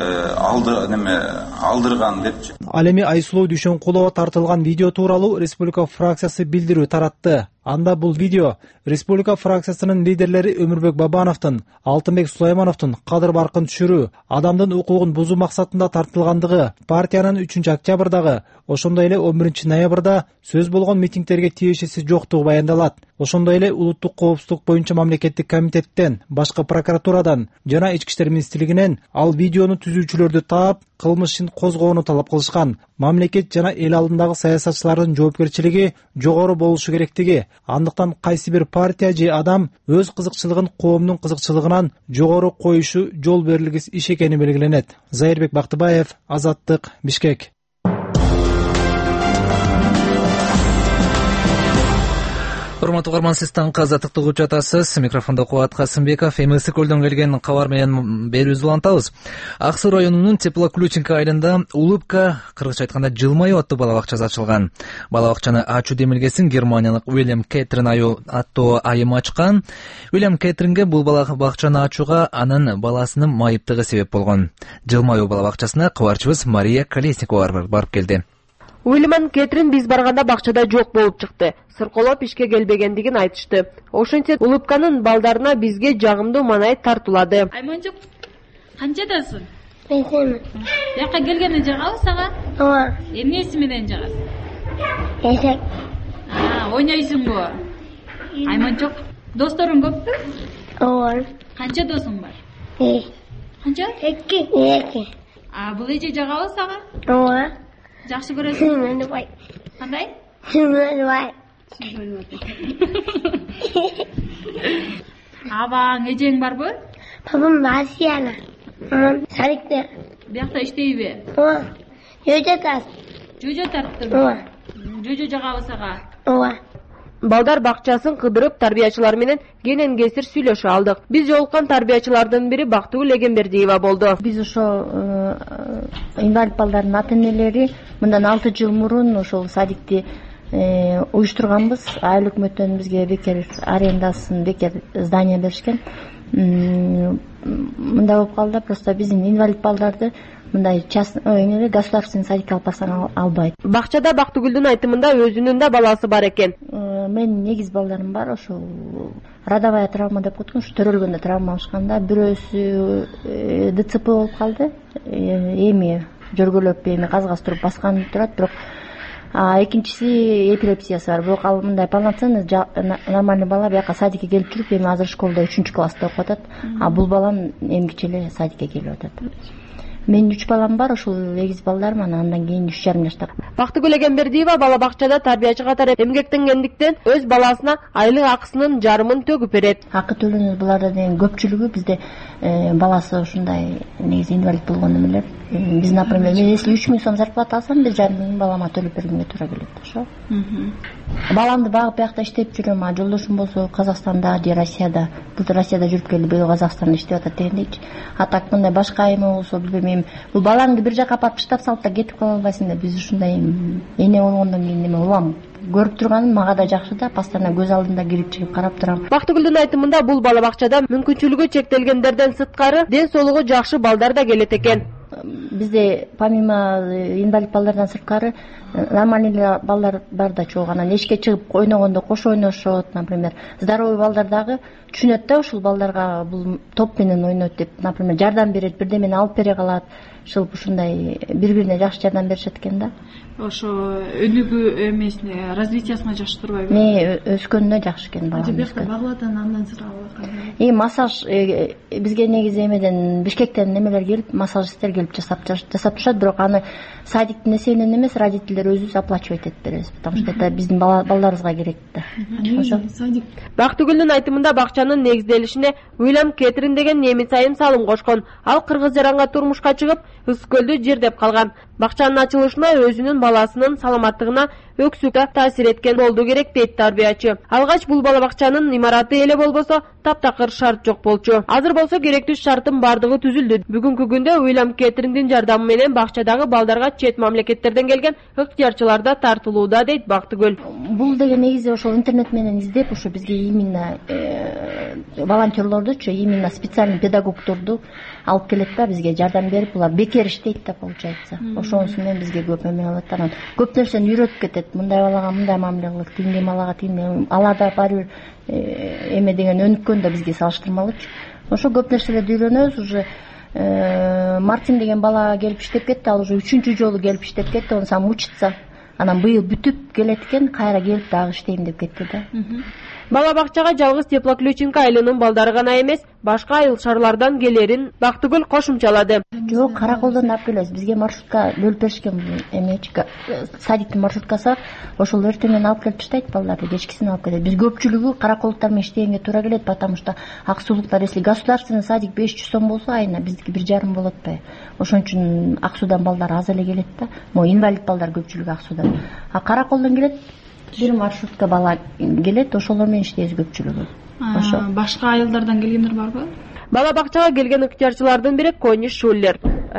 алдырган депчи. Ал эми Айсулуу Дүйшөнкулова тартылган видео тууралуу Республика фракциясы билдирүү таратты. Анда бул видео Республика фракциясынын лидерлери Өмүрбек Бабановдун, Алтынбек Сулаймановдун кадыр баркын түшүрүү, адамдын укугун бузуу максатында тартылгандыгы, партиянын 3-октябрдагы, ошондой эле 11-ноябрда сөз болгон митингтерге тиешеси жоктугу баяндалат. Ошондой эле улуттук коопсуздук боюнча мамлекеттик комитеттен, башкы прокуратурадан жана Ички иштер министрлигинен ал видеону түзүүчүлөрдү таап, кылмыш ишин козгоону талап кылышкан. Мамлекет жана эл алдындагы саясатчылардын жоопкерчилиги жогору болушу керектиги, андыктан кайсы бир партия же адам өз кызыкчылыгын коомдун кызыкчылыгынан жогору коюшу жол берилгис иш экени белгиленет. Зайырбек Бактыбаев, Азаттык, Бишкек. Урматтуу угарман, сиз таңкы Азаттыкты угуп жатасыз. Микрофондо Кубат Касымбеков. Эми ысык көлдөн келген кабар менен берүүбүздү улантабыз. Ак Суу районунун Теплоключенко айылында Улыбка, кыргызча айтканда жылмаюу аттуу бала бакчасы ачылган. Бала бакчаны ачуу демилгесин германиялык Уильям Кетрин аттуу айым ачкан. Уильям Кетринге бул бала бакчаны ачууга анын баласынын майыптыгы себеп болгон. Жылмаюу бала бакчасына кабарчыбыз Мария Колесникова барып келди. Уильям Кетрин биз барганда бакчада жок болуп чыкты. Сырколоп ишке келбегендигин айтышты. Ошентсе Улыбканын балдарына бизге жагымдуу маанай тартуулады. Айманчук, канчадасың? Мен. Жакка келгенде жагабы сага? Ооба. Эмнеси менен жагасың? Эсек. Ойнойсуңбу? Айманчук, досторуң көппү? Ооба. Канча досуң бар? Канча? 2. Бул эже жагабы сага? Ооба. Жакшы көрөсүң? Мени бай. Кандай? Мени бай. Абаң, эжең барбы? Папам Асияна. Сарикте. Биякта иштейби? Ооба. Жөжө тас. Жөжө тарттың? Ооба. Жөжө жагабы сага? Ооба. Балдар бакчасын кыдырып тарбиячылар менен кенен кесир сүйлөшө алдык. Биз жолуккан тарбиячылардын бири Бактыгүл Эгембердиева болду. Биз ошо инвалид балдардын ата энелери мындан 6 жыл мурун ошол садикти уюштурганбыз. Айыл өкмөттөн бизге бекер арендасын, бекер здание беришкен. Мында болуп калды, просто биздин инвалид балдарды мындай государственный садикке алып барсаң албайт. Бакчада Бактыгүлдүн айтымында өзүнүн да баласы бар экен. Менин негиз балдарым бар, ошол родовая травма деп коет, ушу төрөлгөндө травма алышканда, бирөөсү ДЦП болуп калды. Эми жөргөлөп газ туруп баскан турат, бирок экинчиси эпилепсиясы бар. Бирок ал мындай полноценный нормальный бала бияка садикке келип жүрүп, эми азыр школда 3-класста окуп атат. А бул балам эмгиче эле садикке келип атат. Менин 3 балам бар, ошол эгиз балдарым, андан кийин 3,5 жашта. Бактыгүл Эгембердиева бала бакчада тарбиячы катары эмгектенгендиктен өз баласына айлык акысынын жарымын төгүп берет. Акы төлөнөт, буларда деген көпчүлүгү бизде баласы ушундай негизи инвалид болгон эмелер. Биз, например, мен если 3 000 сом зарплата алсам, 1,5 000 балама төлөп бергенге туура келет, ошо. Баламды багып биякта иштеп жүрөм, а жолдошум болсо Казакстанда же Россияда. Бул Россияда жүрүп келди, бул Казакстанда иштеп атат дегендейчи. А так мындай башка эме болсо, билбейм, бул балаңды бир жака апарып таштап салып да кетип кала албайсың да. Биз ушундай эне болгондон кийин неме улам көрүп турганым мага да жакшы да, постоянно көз алдында кирип чыгып карап турам. Бактыгүлдүн айтымында бул бала бакчада мүмкүнчүлүгү чектелгендерден сырткары ден соолугу жакшы балдар да келет экен. Бизде помимо инвалид балдардан сырткары нормальный балдар бар да чогуу. Анан эшикке чыгып ойногондо кошо ойношот, например. Здоровый балдар дагы түшүнөт да, ушул балдарга бул топ менен ойнойт деп, например, жардам берет, бирдемени алып бере калат. Ушундай бири-бирине жакшы жардам беришет экен да. Ошо өнүгүү эмесине, развитиясына жакшы турбайбы? Өскөнүнө жакшы экен бала. Бияка багыладан андан сырабы. Массаж бизге негизи эмеден, Бишкектен немелер келип, массажисттер келип жасап турушат, бирок аны садиктин эсебинен эмес, родителдер өзүбүз оплачивать этип беребиз, потому что это биздин балдарыбызга керек да. Бактыгүлдүн айтымында бакчанын негизделишине Уильям Кетрин деген немис айым салым кошкон. Ал Кыргыз жаранга турмушка чыгып, Ысыккөлдү жирдеп калган. Бакчанын ачылышына өзүнүн баласынын саламаттыгына өксүктө таасир эткен болду керек дейт тарбиячы. Алгач бул бала бакчанын имараты эле болбосо таптакыр шарт жок болчу. Азыр болсо керектүү шарттын бардыгы түзүлдү. Бүгүнкү күндө Уильям Кетриндин жардамы менен бакчадагы балдарга чет мамлекеттерден келген ыктыярчылар да тартылууда дейт Бактыгүл. Бул деген негизи ошол интернет менен издеп, ошо бизге именно волонтерлордучу, именно специальный педагогдорду алып келет да, бизге жардам берип, булар бекер иштейт да, получается. Ошонусу менен бизге көп эме алат. Анан көп нерсени үйрөтүп кетет. Мындай балага мындай мамиле кылып, тигиндей балага тигиндей. Аларда баары бир эме деген өнүккөн да бизге салыштырмалуучу. Ошо көп нерселерди үйрөнөбүз. Уже Мартин деген бала келип иштеп кетти, ал уже 3-чү жолу келип иштеп кетти, он сам учится. Анан быйыл бүтүп келет экен, кайра келип дагы иштейм деп кетти да. Бала бакчага жалгыз Теплоключенко айылынын балдары гана эмес, башка айыл шаарлардан келерин Бактыгүл кошумчалады. Жок, Караколдон алып келебиз. Бизге маршрутка бөлүп беришкен, эмечка садиктин маршруткасы, ошол эртеңен алып келип таштайт балдарды, кечкисин алып кетет. Биз көпчүлүгү Караколдуктар менен иштегенге туура келет, потому что Ак-Суулуктар, если государственный садик 500 сом болсо айына, биздики 1,5 болот атпайбы. Ошон үчүн Ак-Суудан балдар аз эле келет да. Инвалид балдар көпчүлүгү Ак-Суудан. А Караколдон келет, бир маршрутка бала келет, ошолор менен иштейбиз көпчүлүгү. Ошо башка айылдардан келгендер барбы? Бала бакчага келген ыктыярчылардын бири Кони Шуллер.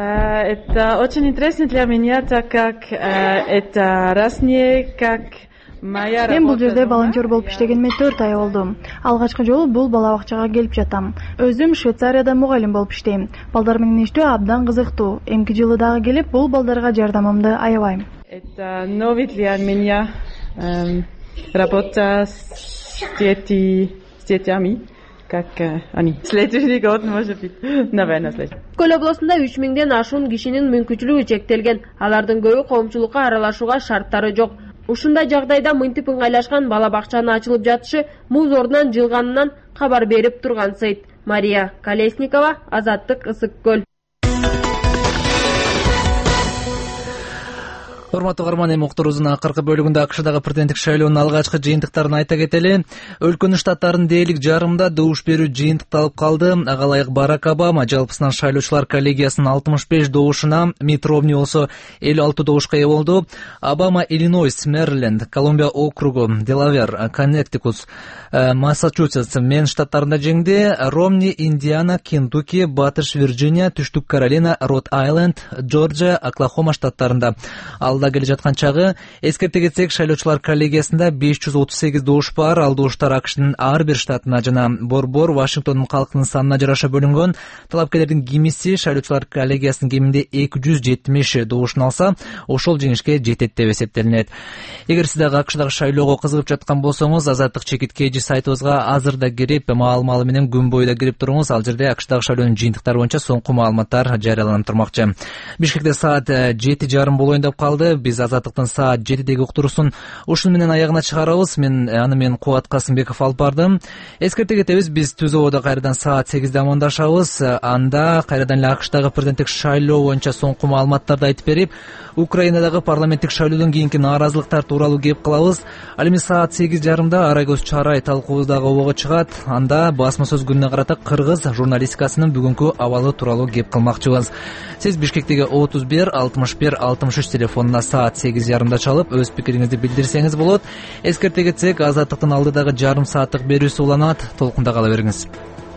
Это очень интересно для меня, так как это разные, как моя работа. Мен бул жерде волонтер болуп иштегениме 4 ай болду. Алгачкы жолу бул бала бакчага келип жатам. Өзүм Швейцарияда мугалим болуп иштейм. Балдар менен иштөө абдан кызыктуу. Эмки жылы дагы келип, бул балдарга жардамымды аябайм. Это новый для меня работа с детьми. Как они. Следующий год, может быть, наверное, следующий. Көл областында 3000ден ашуун кишинин мүмкүнчүлүгү чектелген. Алардын көбү коомчулукка аралашууга шарттары жок. Ушундай жагдайда мынтип ыңгайлашкан бала бакчанын ачылып жатышы муз ордунан жылганынан кабар берип турган Сейт. Мария Колесникова, Азаттык, Ысыккөл. Урматтуу угарман, эми уктуруубуздун акыркы бөлүгүндө АКШдагы президенттик шайлоонун алгачкы жыйынтыктарын айта кетели. Өлкөнүн штаттарынын дээрлик жарымында добуш берүү жыйынтыкталып калды. Ага ылайык Барак Обама жалпысынан шайлоочулар коллегиясынын 65 добушуна, Митт Ромни болсо 56 добушка ээ болду. Обама Иллинойс, Мэриленд, Колумбия округу, Делавер, Коннектикут, Массачусетс, Мэн штаттарында жеңди. Ромни Индиана, Кентукки, Батыш Вирджиния, Түштүк Каролина, Род-Айленд, Джорджия, Оклахома штаттарында алда келе жаткан чагы. Эскерте кетсек, шайлоочулар коллегиясында 538 добуш бар. Ал добуштар АКШнын ар бир штатына жана борбор Вашингтондун калкынын санына жараша бөлүнгөн. Талапкерлердин кимиси шайлоочулар коллегиясынын кеминде 270 добушун алса, ошол жеңишке жетет деп эсептелинет. Эгер сиз дагы АКШдагы шайлоого кызыгып жаткан болсоңуз, Азаттык чекиткеji сайтыбызга азырда кирип, маал-маалы менен күн бою да кирип туруңуз. Ал жерде АКШдагы шайлоонун жыйынтыктары боюнча соңку маалыматтар жарыяланып турмакчы. Бишкекте саат 7:30 болоюн деп калды. биз Азаттыктын саат 7деги уктуруусун ушуну менен аягына чыгарабыз. Аны мен Кубат Касымбеков алып бардым. Эскерте кетебиз, биз түз абада кайрадан саат 8де амандашабыз. Анда кайрадан эле АКШдагы президенттик шайлоо боюнча соңку маалыматтарды айтып берип, Украинадагы парламенттик шайлоодон кийинки нааразылыктар тууралуу кеп калабыз. Ал эми саат 8:30 Арайгөз Чарай талкуубузда обого чыгат. Анда басма сөз күнүнө карата кыргыз журналистикасынын бүгүнкү абалы тууралуу кеп кылмакчыбыз. Сиз Бишкектеги 31 61 63 телефонуна саат 8:30 чалып өз пикириңизди билдирсеңиз болот. Эскерте кетсек, Азаттыктын алдыдагы жарым сааттык берүүсү уланат. Толкунда кала бериңиз.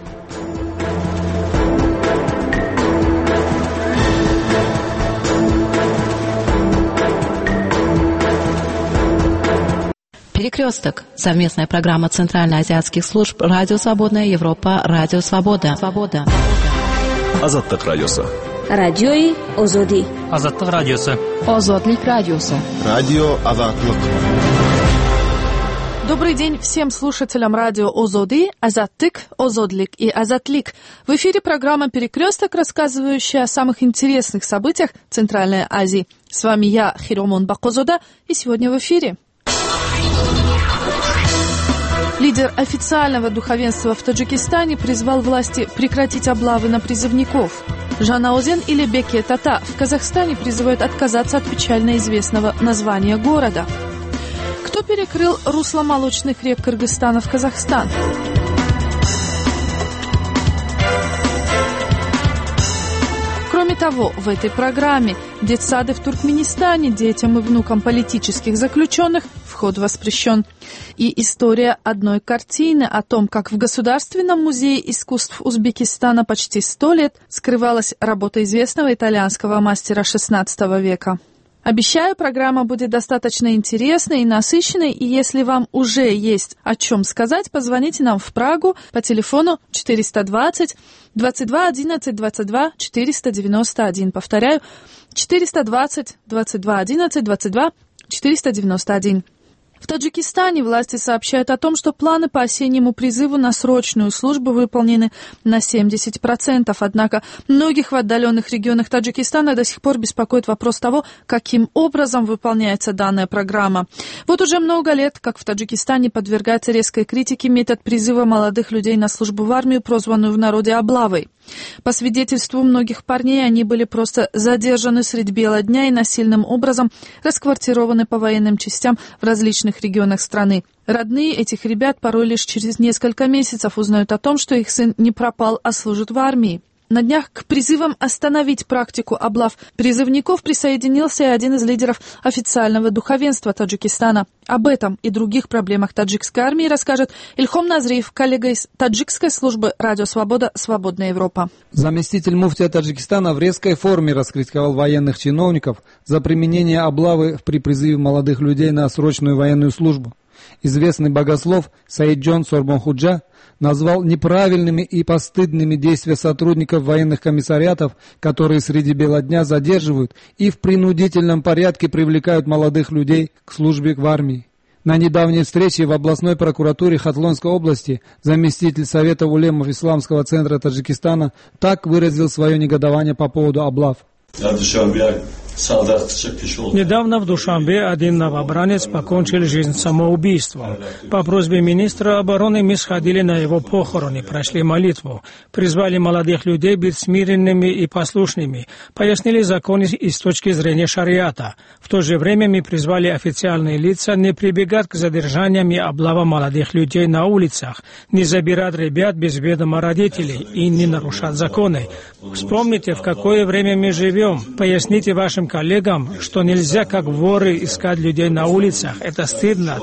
Перекресток. Совместная программа Центральноазиатских служб «Радио Свободная Европа», «Радио Свобода». Азаттык радиосу. Радиои Озоди. Азаттык радиосу. Озодлик радиосу. Радио Азаттык. Добрый день всем слушателям радио Озоди, Азаттык, Озодлик и Азатлик. В эфире программа «Перекресток», рассказывающая о самых интересных событиях Центральной Азии. С вами я, Хиромон Бакозода, и сегодня в эфире. Лидер официального духовенства в Таджикистане призвал власти прекратить облавы на призывников. Жанаозен или Беке-Тата в Казахстане призывают отказаться от печально известного названия города. Кто перекрыл русло молочных рек Кыргызстана в Казахстан? Кроме того, в этой программе детсады в Туркменистане детям и внукам политических заключенных вход воспрещен. И история одной картины о том, как в Государственном музее искусств Узбекистана почти 100 лет скрывалась работа известного итальянского мастера XVI века. Обещаю, программа будет достаточно интересной и насыщенной, и если вам уже есть о чем сказать, позвоните нам в Прагу по телефону 420 22 11 22 491. Повторяю, 420 22 11 22 491. В Таджикистане власти сообщают о том, что планы по осеннему призыву на срочную службу выполнены на 70%. Однако многих в отдаленных регионах Таджикистана до сих пор беспокоит вопрос того, каким образом выполняется данная программа. Вот уже много лет, как в Таджикистане подвергается резкой критике метод призыва молодых людей на службу в армию, прозванную в народе облавой. По свидетельству многих парней, они были просто задержаны средь бела дня и насильным образом расквартированы по военным частям в различных регионах страны. Родные этих ребят порой лишь через несколько месяцев узнают о том, что их сын не пропал, а служит в армии. На днях к призывам остановить практику облав призывников присоединился и один из лидеров официального духовенства Таджикистана. Об этом и других проблемах таджикской армии расскажет Ильхом Назриев, коллега из таджикской службы «Радио Свобода. Свободная Европа». Заместитель муфтия Таджикистана в резкой форме раскритиковал военных чиновников за применение облавы при призыве молодых людей на срочную военную службу. Известный богослов Саиджон Сорбонхуджа назвал неправильными и постыдными действия сотрудников военных комиссариатов, которые среди бела дня задерживают и в принудительном порядке привлекают молодых людей к службе в армии. На недавней встрече в областной прокуратуре Хатлонской области заместитель Совета улемов Исламского центра Таджикистана так выразил свое негодование по поводу облав. Недавно в Душанбе один новобранец покончил жизнь самоубийством. По просьбе министра обороны мы сходили на его похороны, прошли молитву, призвали молодых людей быть смиренными и послушными, пояснили законы и с точки зрения шариата. В то же время мы призвали официальные лица не прибегать к задержаниям и облавам молодых людей на улицах, не забирать ребят без ведома родителей и не нарушать законы. Вспомните, в какое время мы живем. Поясните вашим коллегам, что нельзя, как воры, искать людей на улицах. Это стыдно.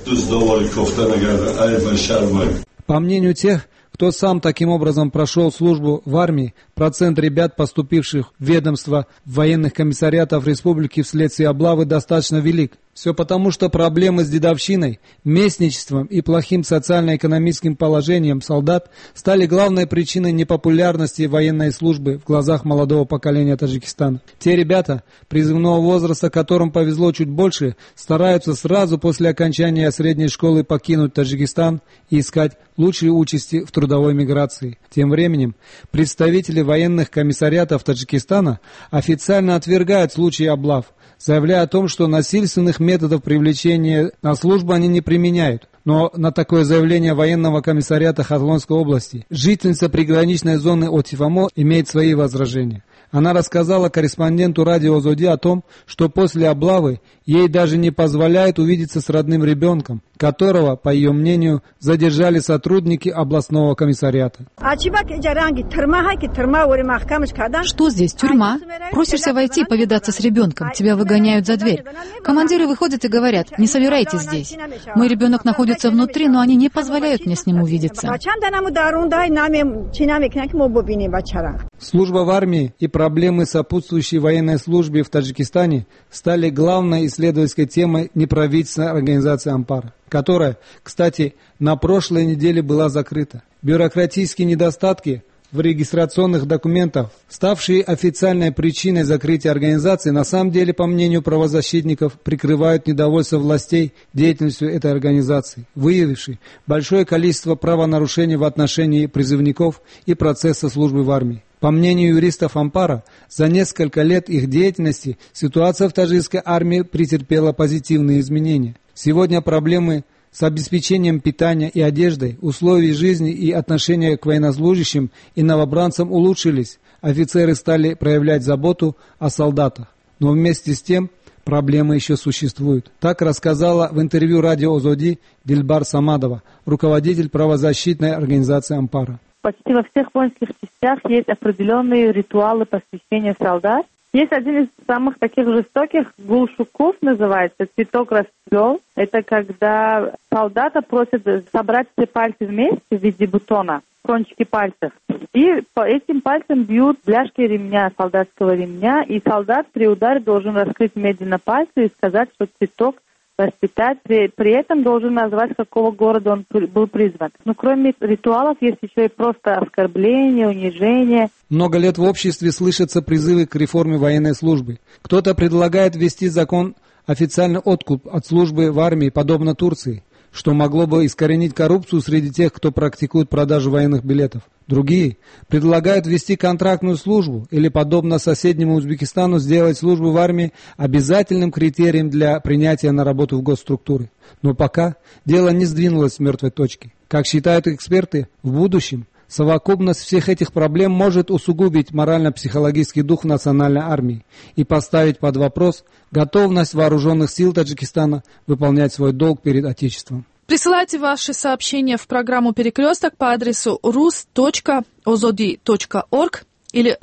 По мнению тех, кто сам таким образом прошел службу в армии, процент ребят, поступивших в ведомство военных комиссариатов республики вследствие облавы, достаточно велик. Все потому, что проблемы с дедовщиной, местничеством и плохим социально-экономическим положением солдат стали главной причиной непопулярности военной службы в глазах молодого поколения Таджикистана. Те ребята, призывного возраста, которым повезло чуть больше, стараются сразу после окончания средней школы покинуть Таджикистан и искать лучшие участи в трудовой миграции. Тем временем представители военных комиссариатов Таджикистана официально отвергают случаи облав, заявляя о том, что насильственных методов привлечения на службу они не применяют. Но на такое заявление военного комиссариата Хатлонской области жительница приграничной зоны Отифамо имеет свои возражения. Она рассказала корреспонденту радио Озоди о том, что после облавы ей даже не позволяют увидеться с родным ребенком, которого, по ее мнению, задержали сотрудники областного комиссариата. Что здесь, тюрьма? Просишься войти и повидаться с ребенком, тебя выгоняют за дверь. Командиры выходят и говорят: не собирайтесь здесь. Мой ребенок находится внутри, но они не позволяют мне с ним увидеться. Служба в армии и проблемы, сопутствующие военной службе в Таджикистане, стали главной исследовательской темой неправительственной организации «Ампара», которая, кстати, на прошлой неделе была закрыта. Бюрократические недостатки в регистрационных документах, ставшие официальной причиной закрытия организации, на самом деле, по мнению правозащитников, прикрывают недовольство властей деятельностью этой организации, выявившей большое количество правонарушений в отношении призывников и процесса службы в армии. По мнению юристов «Ампара», за несколько лет их деятельности ситуация в таджикской армии претерпела позитивные изменения. Сегодня проблемы с обеспечением питания и одеждой, условий жизни и отношения к военнослужащим и новобранцам улучшились. Офицеры стали проявлять заботу о солдатах. Но вместе с тем проблемы еще существуют. Так рассказала в интервью радио Озоди Дильбар Самадова, руководитель правозащитной организации «Ампара». Почти во всех воинских частях есть определенные ритуалы посвящения солдат. Есть один из самых таких жестоких, гулшуков называется, цветок расцвел. Это когда солдата просят собрать все пальцы вместе в виде бутона, кончики пальцев. И по этим пальцам бьют бляшки ремня, солдатского ремня. И солдат при ударе должен раскрыть медленно пальцы и сказать, что цветок воспитать, при этом должен назвать, с какого города он был призван. Но кроме ритуалов есть еще и просто оскорбление, унижение. Много лет в обществе слышатся призывы к реформе военной службы. Кто-то предлагает ввести закон официальный откуп от службы в армии, подобно Турции, что могло бы искоренить коррупцию среди тех, кто практикует продажу военных билетов. Другие предлагают ввести контрактную службу или, подобно соседнему Узбекистану, сделать службу в армии обязательным критерием для принятия на работу в госструктуры. Но пока дело не сдвинулось с мертвой точки. Как считают эксперты, в будущем совокупность всех этих проблем может усугубить морально-психологический дух национальной армии и поставить под вопрос готовность вооруженных сил Таджикистана выполнять свой долг перед Отечеством. Присылайте ваши сообщения в программу «Перекресток» по адресу rus.ozodi.org или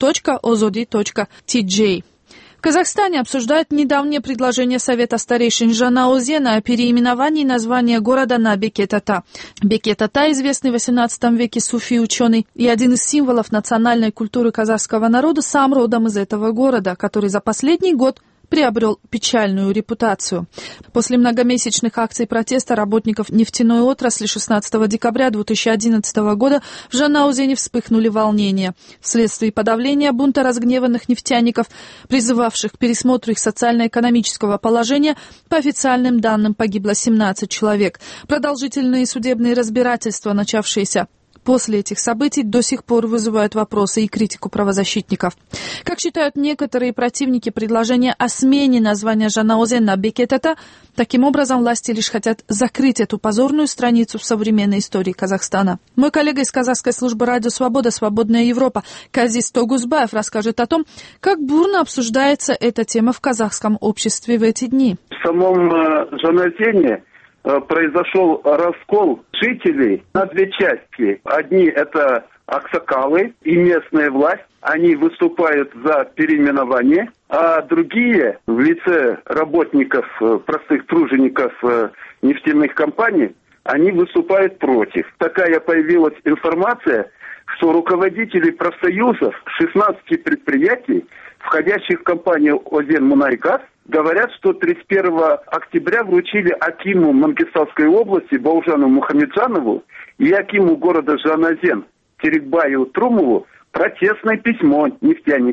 rus.ozodi.tj. В Казахстане обсуждают недавнее предложение Совета старейшин Жанаозена о переименовании названия города на Бекет-Ата. Бекет-Ата, известный в XVIII веке суфи-ученый и один из символов национальной культуры казахского народа, сам родом из этого города, который за последний год приобрел печальную репутацию. После многомесячных акций протеста работников нефтяной отрасли 16 декабря 2011 года в Жанаозене вспыхнули волнения. Вследствие подавления бунта разгневанных нефтяников, призывавших к пересмотру их социально-экономического положения, по официальным данным погибло 17 человек. Продолжительные судебные разбирательства, начавшиеся после этих событий, до сих пор вызывают вопросы и критику правозащитников. Как считают некоторые противники предложения о смене названия Жанаозен на Бекет-Ата, таким образом власти лишь хотят закрыть эту позорную страницу в современной истории Казахстана. Мой коллега из казахской службы «Радио Свобода», «Свободная Европа» Казис Тогузбаев расскажет о том, как бурно обсуждается эта тема в казахском обществе в эти дни. В самом Жанаозене произошел раскол жителей на две части. Одни это аксакалы и местная власть, они выступают за переименование, а другие в лице работников, простых тружеников нефтяных компаний, они выступают против. Такая появилась информация, что руководители профсоюзов 16 предприятий, входящих в компанию «Озенмунайгаз», говорят, что 31 октября вручили акиму Мангистауской области Баужану Мухамеджанову и акиму города Жанаозен Терекбаю Трумову протестное письмо нефтяников.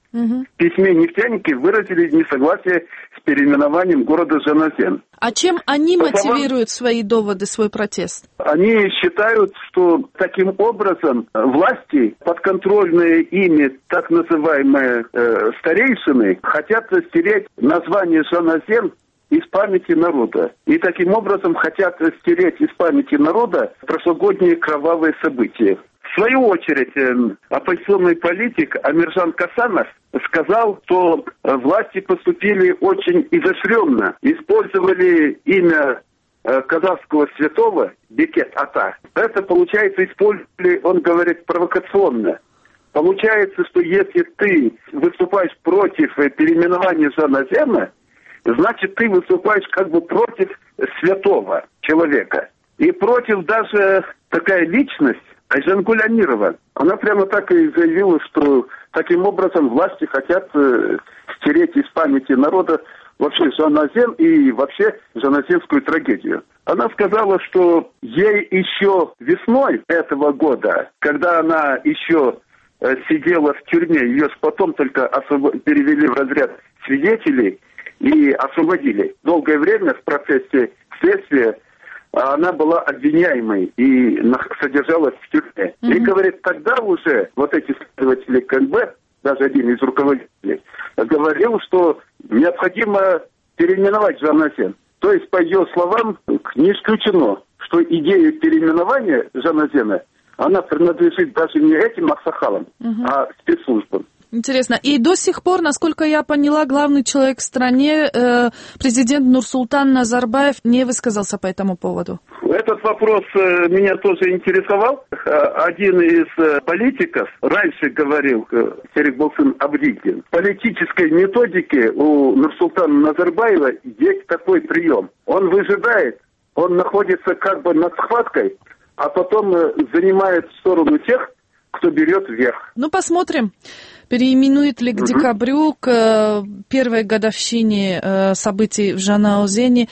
В письме нефтяники выразили несогласие с переименованием города Жаназен. А чем они мотивируют свои доводы, свой протест? Они считают, что таким образом власти, подконтрольные ими так называемые старейшины, хотят стереть название Жаназен из памяти народа. И таким образом хотят стереть из памяти народа прошлогодние кровавые события. В свою очередь, оппозиционный политик Амиржан Касанов сказал, что власти поступили очень изощренно, использовали имя казахского святого Бекет Ата. Это, получается, использовали, он говорит, провокационно. Получается, что если ты выступаешь против переименования Жаназена, значит, ты выступаешь как бы против святого человека. И против даже такая личность, Айжангуль Амирова, она прямо так и заявила, что таким образом власти хотят стереть из памяти народа вообще Жаназен и вообще жаназенскую трагедию. Она сказала, что ей еще весной этого года, когда она еще сидела в тюрьме, ее потом только перевели в разряд свидетелей и освободили. Долгое время в процессе следствия она была обвиняемой и содержалась в тюрьме. И, говорит, тогда уже вот эти следователи КНБ, даже один из руководителей, говорил, что необходимо переименовать Жаназен. То есть, по ее словам, не исключено, что идея переименования Жаназена, она принадлежит даже не этим аксакалам, а спецслужбам. Интересно. И до сих пор, насколько я поняла, главный человек в стране, президент Нурсултан Назарбаев, не высказался по этому поводу. Этот вопрос меня тоже интересовал. Один из политиков раньше говорил, Серикболсын Абдикин, в политической методике у Нурсултана Назарбаева есть такой прием. Он выжидает, он находится как бы над схваткой, а потом занимает сторону тех, кто берет вверх. Ну, посмотрим. Переименует ли к декабрю, к первой годовщине событий в Жанаозене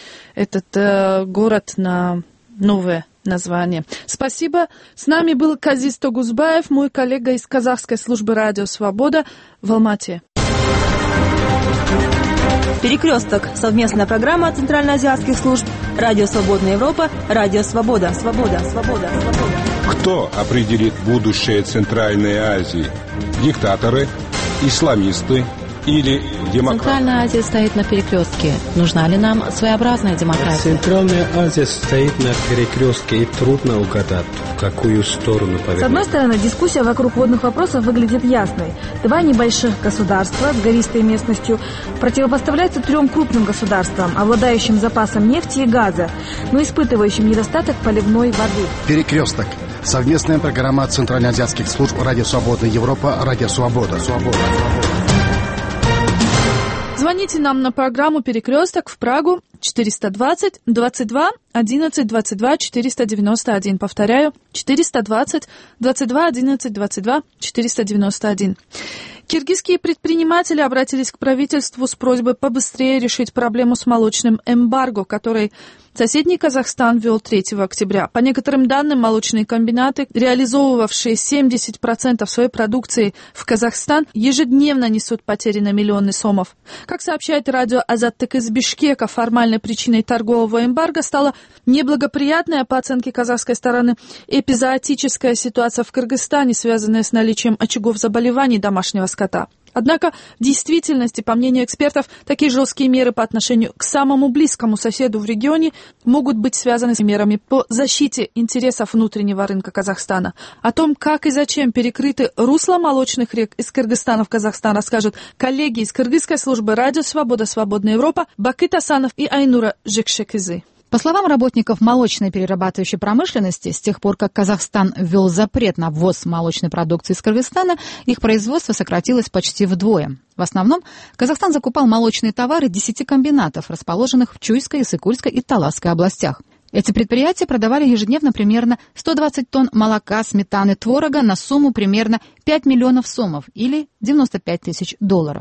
этот город на новое название. Спасибо. С нами был Казис Тогузбаев, мой коллега из казахской службы «Радио Свобода» в Алмате. «Перекресток» — совместная программа центральноазиатских служб «Радио Свободная Европа», «Радио Свобода». Свобода. Кто определит будущее Центральной Азии? Диктаторы, исламисты или демократы? Центральная Азия стоит на перекрестке. Нужна ли нам своеобразная демократия? Центральная Азия стоит на перекрестке, и трудно угадать, в какую сторону повернуть. С одной стороны, дискуссия вокруг водных вопросов выглядит ясной. Два небольших государства с гористой местностью противопоставляются трем крупным государствам, обладающим запасом нефти и газа, но испытывающим недостаток поливной воды. Перекресток. Совместная программа центральноазиатских служб «Радио Свободная Европа», «Радио Свобода». Звоните нам на программу «Перекресток» в Прагу 420 22 11 22 491. Повторяю, 420 22 11 22 491. Киргизские предприниматели обратились к правительству с просьбой побыстрее решить проблему с молочным эмбарго, который соседний Казахстан ввел 3 октября. По некоторым данным, молочные комбинаты, реализовывавшие 70% своей продукции в Казахстан, ежедневно несут потери на миллионы сомов. Как сообщает радио Азаттык из Бишкека, формальной причиной торгового эмбарго стала неблагоприятная, по оценке казахской стороны, эпизоотическая ситуация в Кыргызстане, связанная с наличием очагов заболеваний домашнего скота. Однако в действительности, по мнению экспертов, такие жесткие меры по отношению к самому близкому соседу в регионе могут быть связаны с мерами по защите интересов внутреннего рынка Казахстана. О том, как и зачем перекрыты русла молочных рек из Кыргызстана в Казахстан, расскажут коллеги из кыргызской службы «Радио Свобода», «Свободная Европа» Бакыт Асанов и Айнура Жекшекизы. По словам работников молочной перерабатывающей промышленности, с тех пор, как Казахстан ввел запрет на ввоз молочной продукции из Кыргызстана, их производство сократилось почти вдвое. В основном Казахстан закупал молочные товары 10 комбинатов, расположенных в Чуйской, Иссык-Кульской и Таласской областях. Эти предприятия продавали ежедневно примерно 120 тонн молока, сметаны, творога на сумму примерно 5 миллионов сомов или $95 тысяч.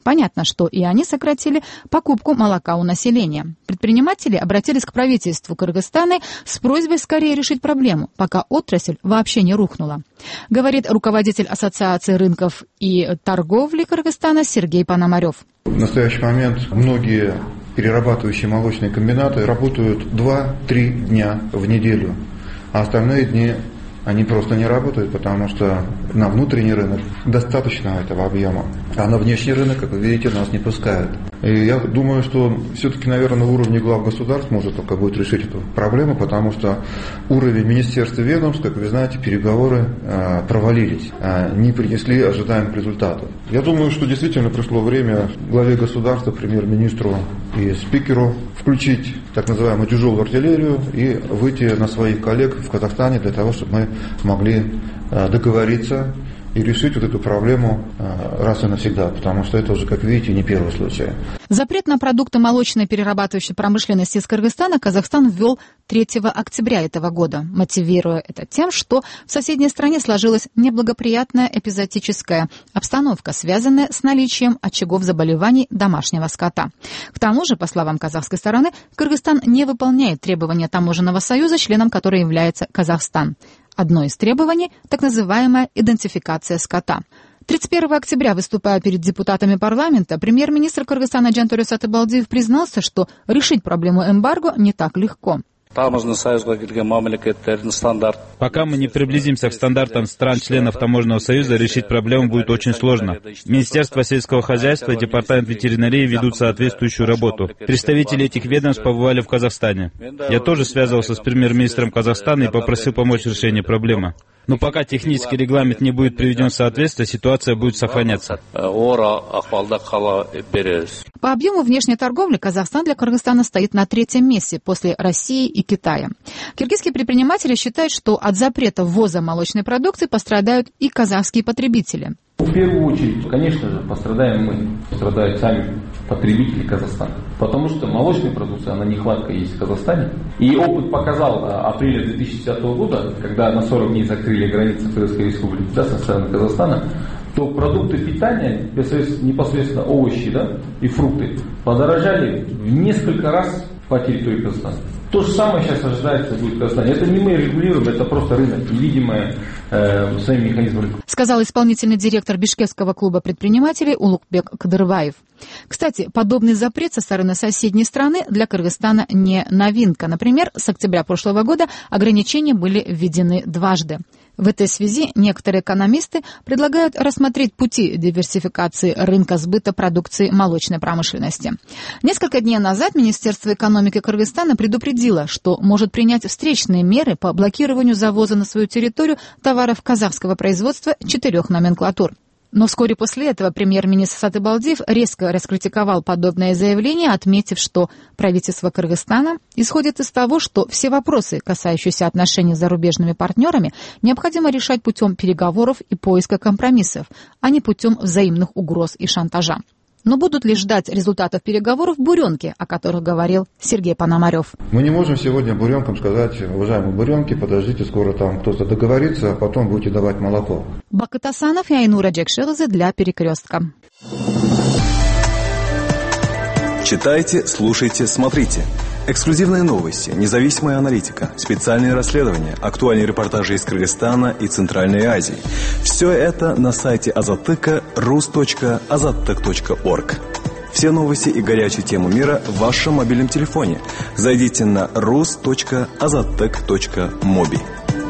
Понятно, что и они сократили покупку молока у населения. Предприниматели обратились к правительству Кыргызстана с просьбой скорее решить проблему, пока отрасль вообще не рухнула. Говорит руководитель Ассоциации рынков и торговли Кыргызстана Сергей Пономарев. В настоящий момент многие перерабатывающие молочные комбинаты работают 2-3 дня в неделю, а остальные дни они просто не работают, потому что на внутренний рынок достаточно этого объема, а на внешний рынок, как вы видите, нас не пускают. И я думаю, что все-таки, наверное, на уровне глав государств может только будет решить эту проблему, потому что уровень министерств и ведомств, как вы знаете, переговоры провалились, не принесли ожидаемых результатов. Я думаю, что действительно пришло время главе государства, премьер-министру и спикеру включить так называемую тяжелую артиллерию и выйти на своих коллег в Казахстане для того, чтобы мы могли договориться и решить вот эту проблему раз и навсегда, потому что это уже, как видите, не первый случай. Запрет на продукты молочной перерабатывающей промышленности из Кыргызстана Казахстан ввел 3 октября этого года, мотивируя это тем, что в соседней стране сложилась неблагоприятная эпизоотическая обстановка, связанная с наличием очагов заболеваний домашнего скота. К тому же, по словам казахской стороны, Кыргызстан не выполняет требования таможенного союза, членом которой является Казахстан. Одно из требований – так называемая идентификация скота. 31 октября, выступая перед депутатами парламента, премьер-министр Кыргызстана Жантөре Сатыбалдиев признался, что решить проблему эмбарго не так легко. Пока мы не приблизимся к стандартам стран-членов Таможенного союза, решить проблему будет очень сложно. Министерство сельского хозяйства и Департамент ветеринарии ведут соответствующую работу. Представители этих ведомств побывали в Казахстане. Я тоже связывался с премьер-министром Казахстана и попросил помочь в решении проблемы. Но пока технический регламент не будет приведен в соответствие, ситуация будет сохраняться. По объему внешней торговли Казахстан для Кыргызстана стоит на 3-м месте после России и Китая. Киргизские предприниматели считают, что от запрета ввоза молочной продукции пострадают и казахские потребители. В первую очередь, конечно же, пострадаем мы, пострадают сами потребители Казахстана. Потому что молочная продукция, она нехватка есть в Казахстане. И опыт показал апреля 2010 года, когда на 40 дней закрыли границы Кыргызской республики со стороны Казахстана, то продукты питания, непосредственно овощи, и фрукты, подорожали в несколько раз по территории Казахстана. То же самое сейчас ожидается будет в Казахстане. Это не мы регулируем, это просто рынок, невидимое своим механизмом рынка. Сказал исполнительный директор Бишкекского клуба предпринимателей Улукбек Кадырбаев. Кстати, подобный запрет со стороны соседней страны для Кыргызстана не новинка. Например, с октября прошлого года ограничения были введены дважды. В этой связи некоторые экономисты предлагают рассмотреть пути диверсификации рынка сбыта продукции молочной промышленности. Несколько дней назад Министерство экономики Кыргызстана предупредило, что может принять встречные меры по блокированию завоза на свою территорию товаров казахского производства 4 номенклатур. Но вскоре после этого премьер-министр Сатыбалдиев резко раскритиковал подобное заявление, отметив, что правительство Кыргызстана исходит из того, что все вопросы, касающиеся отношений с зарубежными партнерами, необходимо решать путем переговоров и поиска компромиссов, а не путем взаимных угроз и шантажа. Но будут ли ждать результатов переговоров буренки, о которых говорил Сергей Пономарев? Мы не можем сегодня буренкам сказать: уважаемые буренки, подождите, скоро там кто-то договорится, а потом будете давать молоко. Бакыт Асанов и Айнура Джекширзе для «Перекрестка». Читайте, слушайте, смотрите. Эксклюзивные новости, независимая аналитика, специальные расследования, актуальные репортажи из Кыргызстана и Центральной Азии. Все это на сайте Азаттыка rus.azattyk.org. Все новости и горячие темы мира в вашем мобильном телефоне. Зайдите на rus.azattyk.mobi.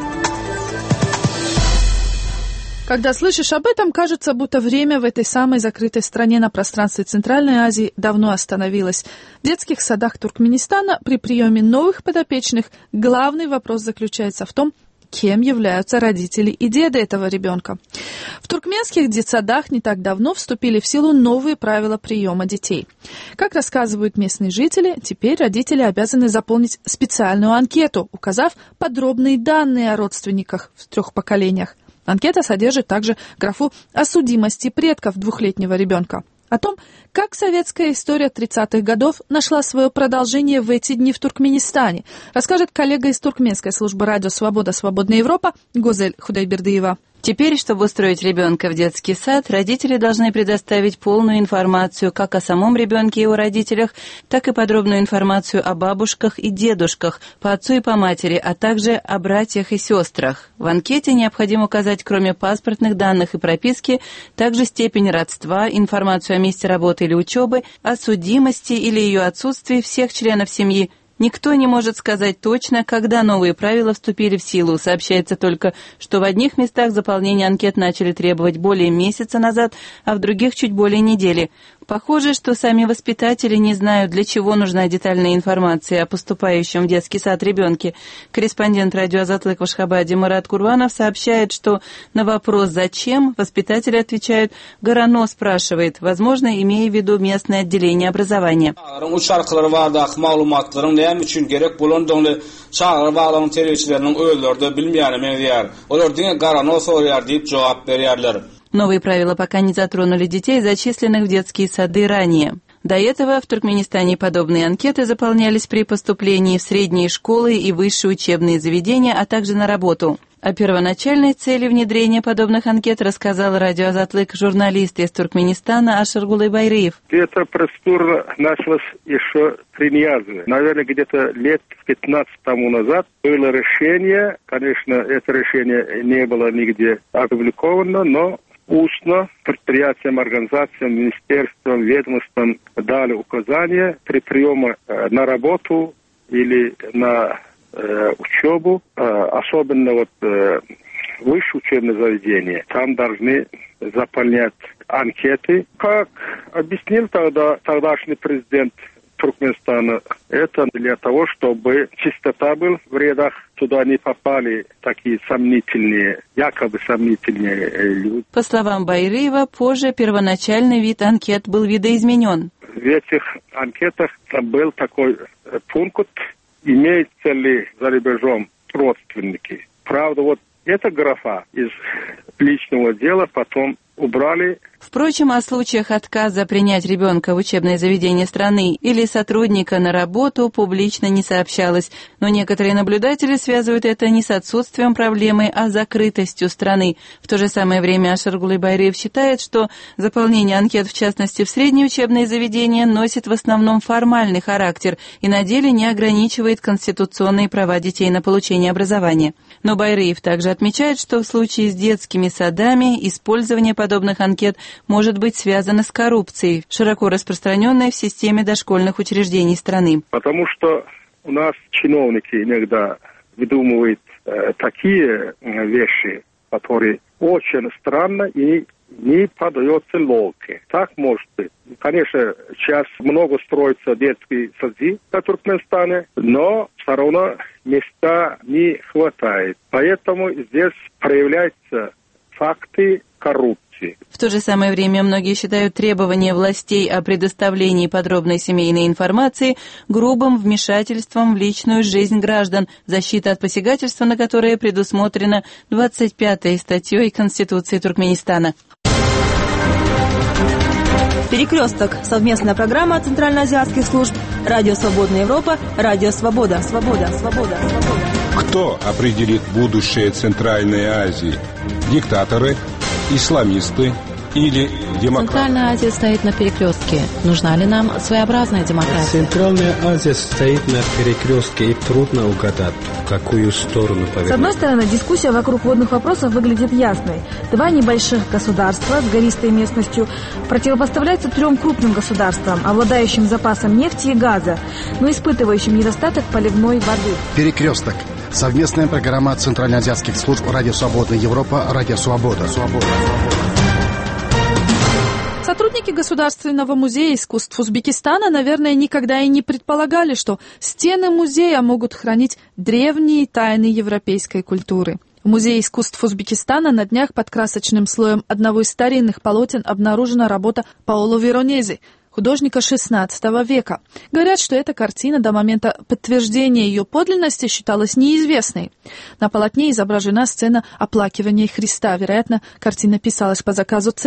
Когда слышишь об этом, кажется, будто время в этой самой закрытой стране на пространстве Центральной Азии давно остановилось. В детских садах Туркменистана при приеме новых подопечных главный вопрос заключается в том, кем являются родители и деды этого ребенка. В туркменских детсадах не так давно вступили в силу новые правила приема детей. Как рассказывают местные жители, теперь родители обязаны заполнить специальную анкету, указав подробные данные о родственниках в 3 поколениях. Анкета содержит также графу о судимости предков 2-летнего ребенка. О том, как советская история 30-х годов нашла свое продолжение в эти дни в Туркменистане, расскажет коллега из туркменской службы радио «Свобода. Свободная Европа» Гозель Худайбердиева. Теперь, чтобы устроить ребенка в детский сад, родители должны предоставить полную информацию как о самом ребенке и его родителях, так и подробную информацию о бабушках и дедушках, по отцу и по матери, а также о братьях и сестрах. В анкете необходимо указать, кроме паспортных данных и прописки, также степень родства, информацию о месте работы или учебы, о судимости или ее отсутствии всех членов семьи. Никто не может сказать точно, когда новые правила вступили в силу. Сообщается только, что в одних местах заполнение анкет начали требовать более месяца назад, а в других чуть более недели. Похоже, что сами воспитатели не знают, для чего нужна детальная информация о поступающем в детский сад ребенке. Корреспондент радио «Азатлык» в Ашхабаде Мурат Курбанов сообщает, что на вопрос «зачем?» воспитатели отвечают «Горано спрашивает», возможно, имея в виду местное отделение образования. Новые правила пока не затронули детей, зачисленных в детские сады ранее. До этого в Туркменистане подобные анкеты заполнялись при поступлении в средние школы и высшие учебные заведения, а также на работу. О первоначальной цели внедрения подобных анкет рассказал радио «Азатлык» журналист из Туркменистана Ашаргулай Байриев. Эта процедура началась еще при Ниязове. Наверное, где-то лет 15 тому назад было решение, конечно, это решение не было нигде опубликовано, но устно предприятиям, организациям, министерствам, ведомствам дали указания при приеме на работу или на учебу, особенно высшее учебное заведение. Там должны заполнять анкеты. Как объяснил тогдашний президент Туркменистана, это для того, чтобы чистота была в рядах, туда не попали такие сомнительные, якобы сомнительные люди. По словам Байриева, позже первоначальный вид анкет был видоизменен. В этих анкетах был такой пункт, имеются ли за рубежом родственники. Правда, эта графа из личного дела потом убрали. Впрочем, о случаях отказа принять ребенка в учебное заведение страны или сотрудника на работу публично не сообщалось, но некоторые наблюдатели связывают это не с отсутствием проблемы, а с закрытостью страны. В то же самое время Ашаргулай Байриев считает, что заполнение анкет, в частности в средние учебные заведения, носит в основном формальный характер и на деле не ограничивает конституционные права детей на получение образования. Но Байриев также отмечает, что в случае с детскими садами использование подобных анкет может быть связано с коррупцией, широко распространенной в системе дошкольных учреждений страны. Потому что у нас чиновники иногда выдумывают такие вещи, которые очень странно и не поддаются логике. Так может быть. Конечно, сейчас много строится детские сады в Туркменистане, но все равно места не хватает. Поэтому здесь проявляются факты коррупции. В то же самое время многие считают требования властей о предоставлении подробной семейной информации грубым вмешательством в личную жизнь граждан, защита от посягательства на которое предусмотрена 25-й статьей Конституции Туркменистана. «Перекресток» — совместная программа центральноазиатских служб «Радио Свободная Европа», «Радио Свобода». Кто определит будущее Центральной Азии? Диктаторы, исламисты или демократы? Центральная Азия стоит на перекрестке. Нужна ли нам своеобразная демократия? Центральная Азия стоит на перекрестке, и трудно угадать, в какую сторону повернуть. С одной стороны, дискуссия вокруг водных вопросов выглядит ясной. Два небольших государства с гористой местностью противопоставляются трем крупным государствам, обладающим запасом нефти и газа, но испытывающим недостаток поливной воды. Перекресток. Совместная программа центральноазиатских служб «Радио Свободная Европа», «Радио Свобода». Сотрудники Государственного музея искусств Узбекистана, наверное, никогда и не предполагали, что стены музея могут хранить древние тайны европейской культуры. В Музее искусств Узбекистана на днях под красочным слоем одного из старинных полотен обнаружена работа Паоло Веронезе, художника XVI века. Говорят, что эта картина до момента подтверждения ее подлинности считалась неизвестной. На полотне изображена сцена оплакивания Христа. Вероятно, картина писалась по заказу церкви.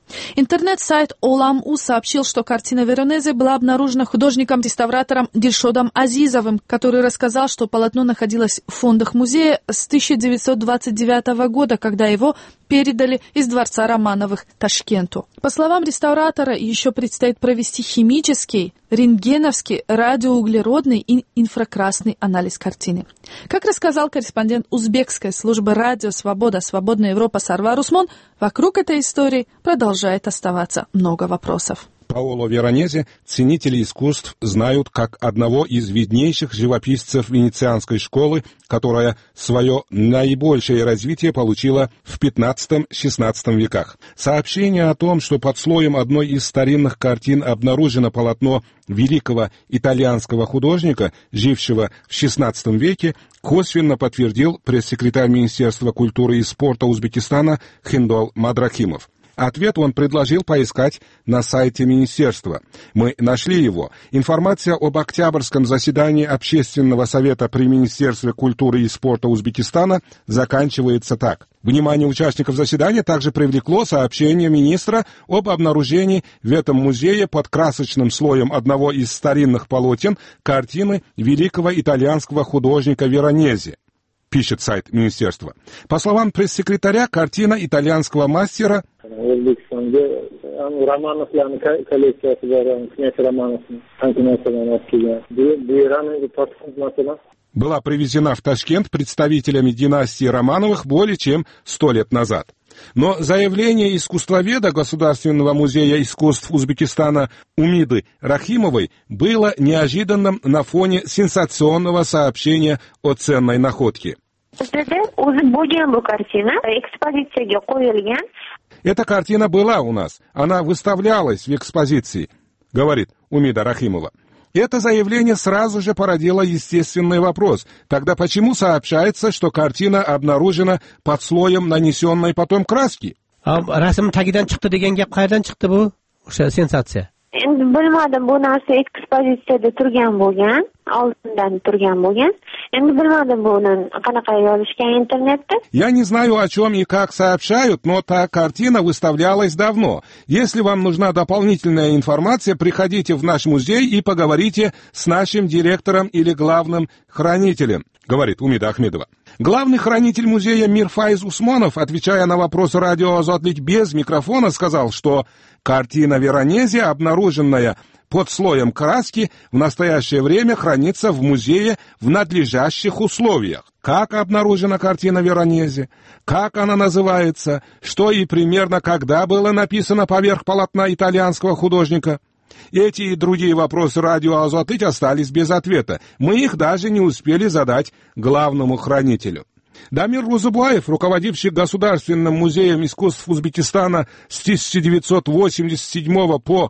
Интернет-сайт Олам.у сообщил, что картина Веронезе была обнаружена художником-реставратором Дильшодом Азизовым, который рассказал, что полотно находилось в фондах музея с 1929 года, когда его передали из дворца Романовых Ташкенту. По словам реставратора, еще предстоит провести химический, рентгеновский, радиоуглеродный и инфракрасный анализ картины. Как рассказал корреспондент узбекской службы «Радио Свобода», «Свободная Европа» Сарвар Усмон, вокруг этой истории продолжает оставаться много вопросов. Паоло Веронезе ценители искусств знают как одного из виднейших живописцев венецианской школы, которая свое наибольшее развитие получила в XV-XVI веках. Сообщение о том, что под слоем одной из старинных картин обнаружено полотно великого итальянского художника, жившего в XVI веке, косвенно подтвердил пресс-секретарь Министерства культуры и спорта Узбекистана Хиндол Мадрахимов. Ответ он предложил поискать на сайте министерства. Мы нашли его. Информация об октябрьском заседании Общественного совета при Министерстве культуры и спорта Узбекистана заканчивается так. Внимание участников заседания также привлекло сообщение министра об обнаружении в этом музее под красочным слоем одного из старинных полотен картины великого итальянского художника Веронезе, пишет сайт министерства. По словам пресс-секретаря, картина итальянского мастера была привезена в Ташкент представителями династии Романовых более чем 100 лет назад. Но заявление искусствоведа Государственного музея искусств Узбекистана Умиды Рахимовой было неожиданным на фоне сенсационного сообщения о ценной находке. Эта картина была у нас, она выставлялась в экспозиции, говорит Умида Рахимова. Это заявление сразу же породило естественный вопрос. Тогда почему сообщается, что картина обнаружена под слоем нанесенной потом краски? Сенсация. Endi bilmadim, bu narsa ekspozitsiyada turgan bo'lgan, oldindan turgan bo'lgan. Endi bilmadim buni qanaqa yozishgan internetda. Я не знаю, о чем и как сообщают, но та картина выставлялась давно. Если вам нужна дополнительная информация, приходите в наш музей и поговорите с нашим директором или главным хранителем, говорит Умида Ахмедова. Главный хранитель музея Мирфайз Усмонов, отвечая на вопрос радио «Азатлик» без микрофона, сказал, что картина Веронезе, обнаруженная под слоем краски, в настоящее время хранится в музее в надлежащих условиях. Как обнаружена картина Веронезе, как она называется, что и примерно когда было написано поверх полотна итальянского художника. Эти и другие вопросы радио «Азатлик» остались без ответа. Мы их даже не успели задать главному хранителю. Дамир Рузубаев, руководивший Государственным музеем искусств Узбекистана с 1987 по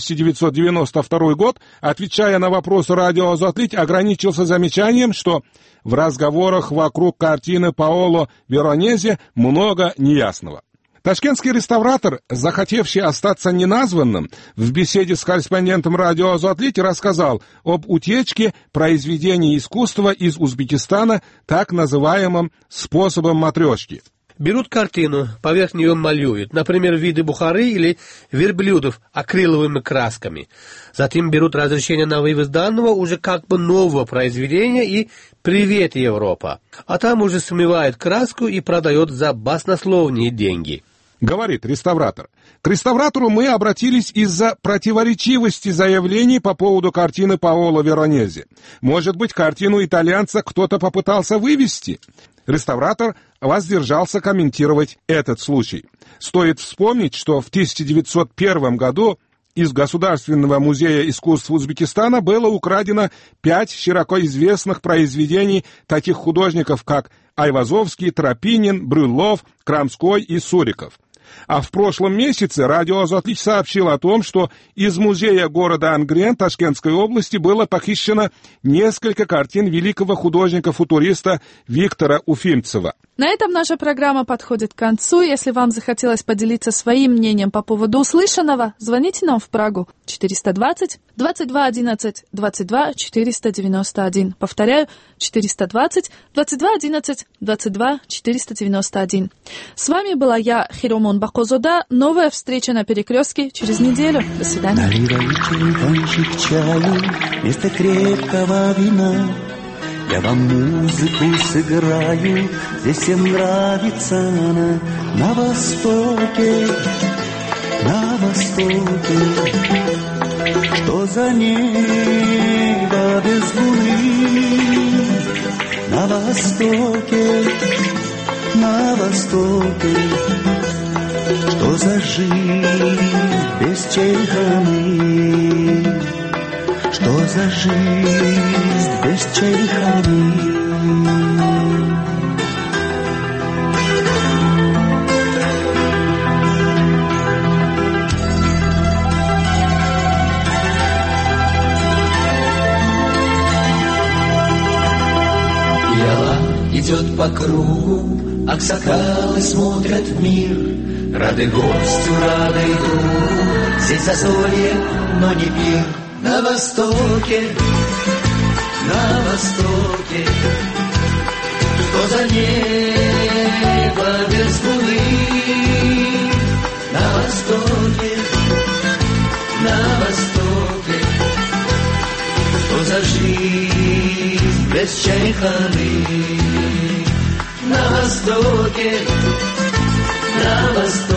1992 год, отвечая на вопросы радио «Азатлик», ограничился замечанием, что в разговорах вокруг картины Паоло Веронезе много неясного. Ташкентский реставратор, захотевший остаться неназванным, в беседе с корреспондентом радио «Азатлик» рассказал об утечке произведений искусства из Узбекистана так называемым способом матрешки. Берут картину, поверх нее малюют, например, виды Бухары или верблюдов акриловыми красками. Затем берут разрешение на вывоз данного уже как бы нового произведения и «Привет, Европа!» А там уже смывают краску и продает за баснословные деньги. Говорит реставратор. К реставратору мы обратились из-за противоречивости заявлений по поводу картины Паоло Веронезе. Может быть, картину итальянца кто-то попытался вывести? Реставратор воздержался комментировать этот случай. Стоит вспомнить, что в 1901 году из Государственного музея искусств Узбекистана было украдено 5 широко известных произведений таких художников, как Айвазовский, Тропинин, Брюллов, Крамской и Суриков. А в прошлом месяце радио «Азатлик» сообщил о том, что из музея города Ангрен Ташкентской области было похищено несколько картин великого художника-футуриста Виктора Уфимцева. На этом наша программа подходит к концу. Если вам захотелось поделиться своим мнением по поводу услышанного, звоните нам в Прагу 420 22 11 22 491. Повторяю, 420 22 11 22 491. С вами была я, Хиромон Бакозода. Новая встреча на Перекрестке через неделю. До свидания. Наливайте кончик чаю вместо крепкого вина. Я вам музыку сыграю, здесь всем нравится она. На востоке, на востоке. Что за небо без луны? На востоке, на востоке. Что за жизнь без чайханы? Что за жизнь без чайханы? Идет по кругу, аксакалы смотрят в мир. Рады гостю, рады другу, здесь застолье, но не пир. На востоке, что за небо без луны? На востоке, что за жизнь без чайханы? На востоке,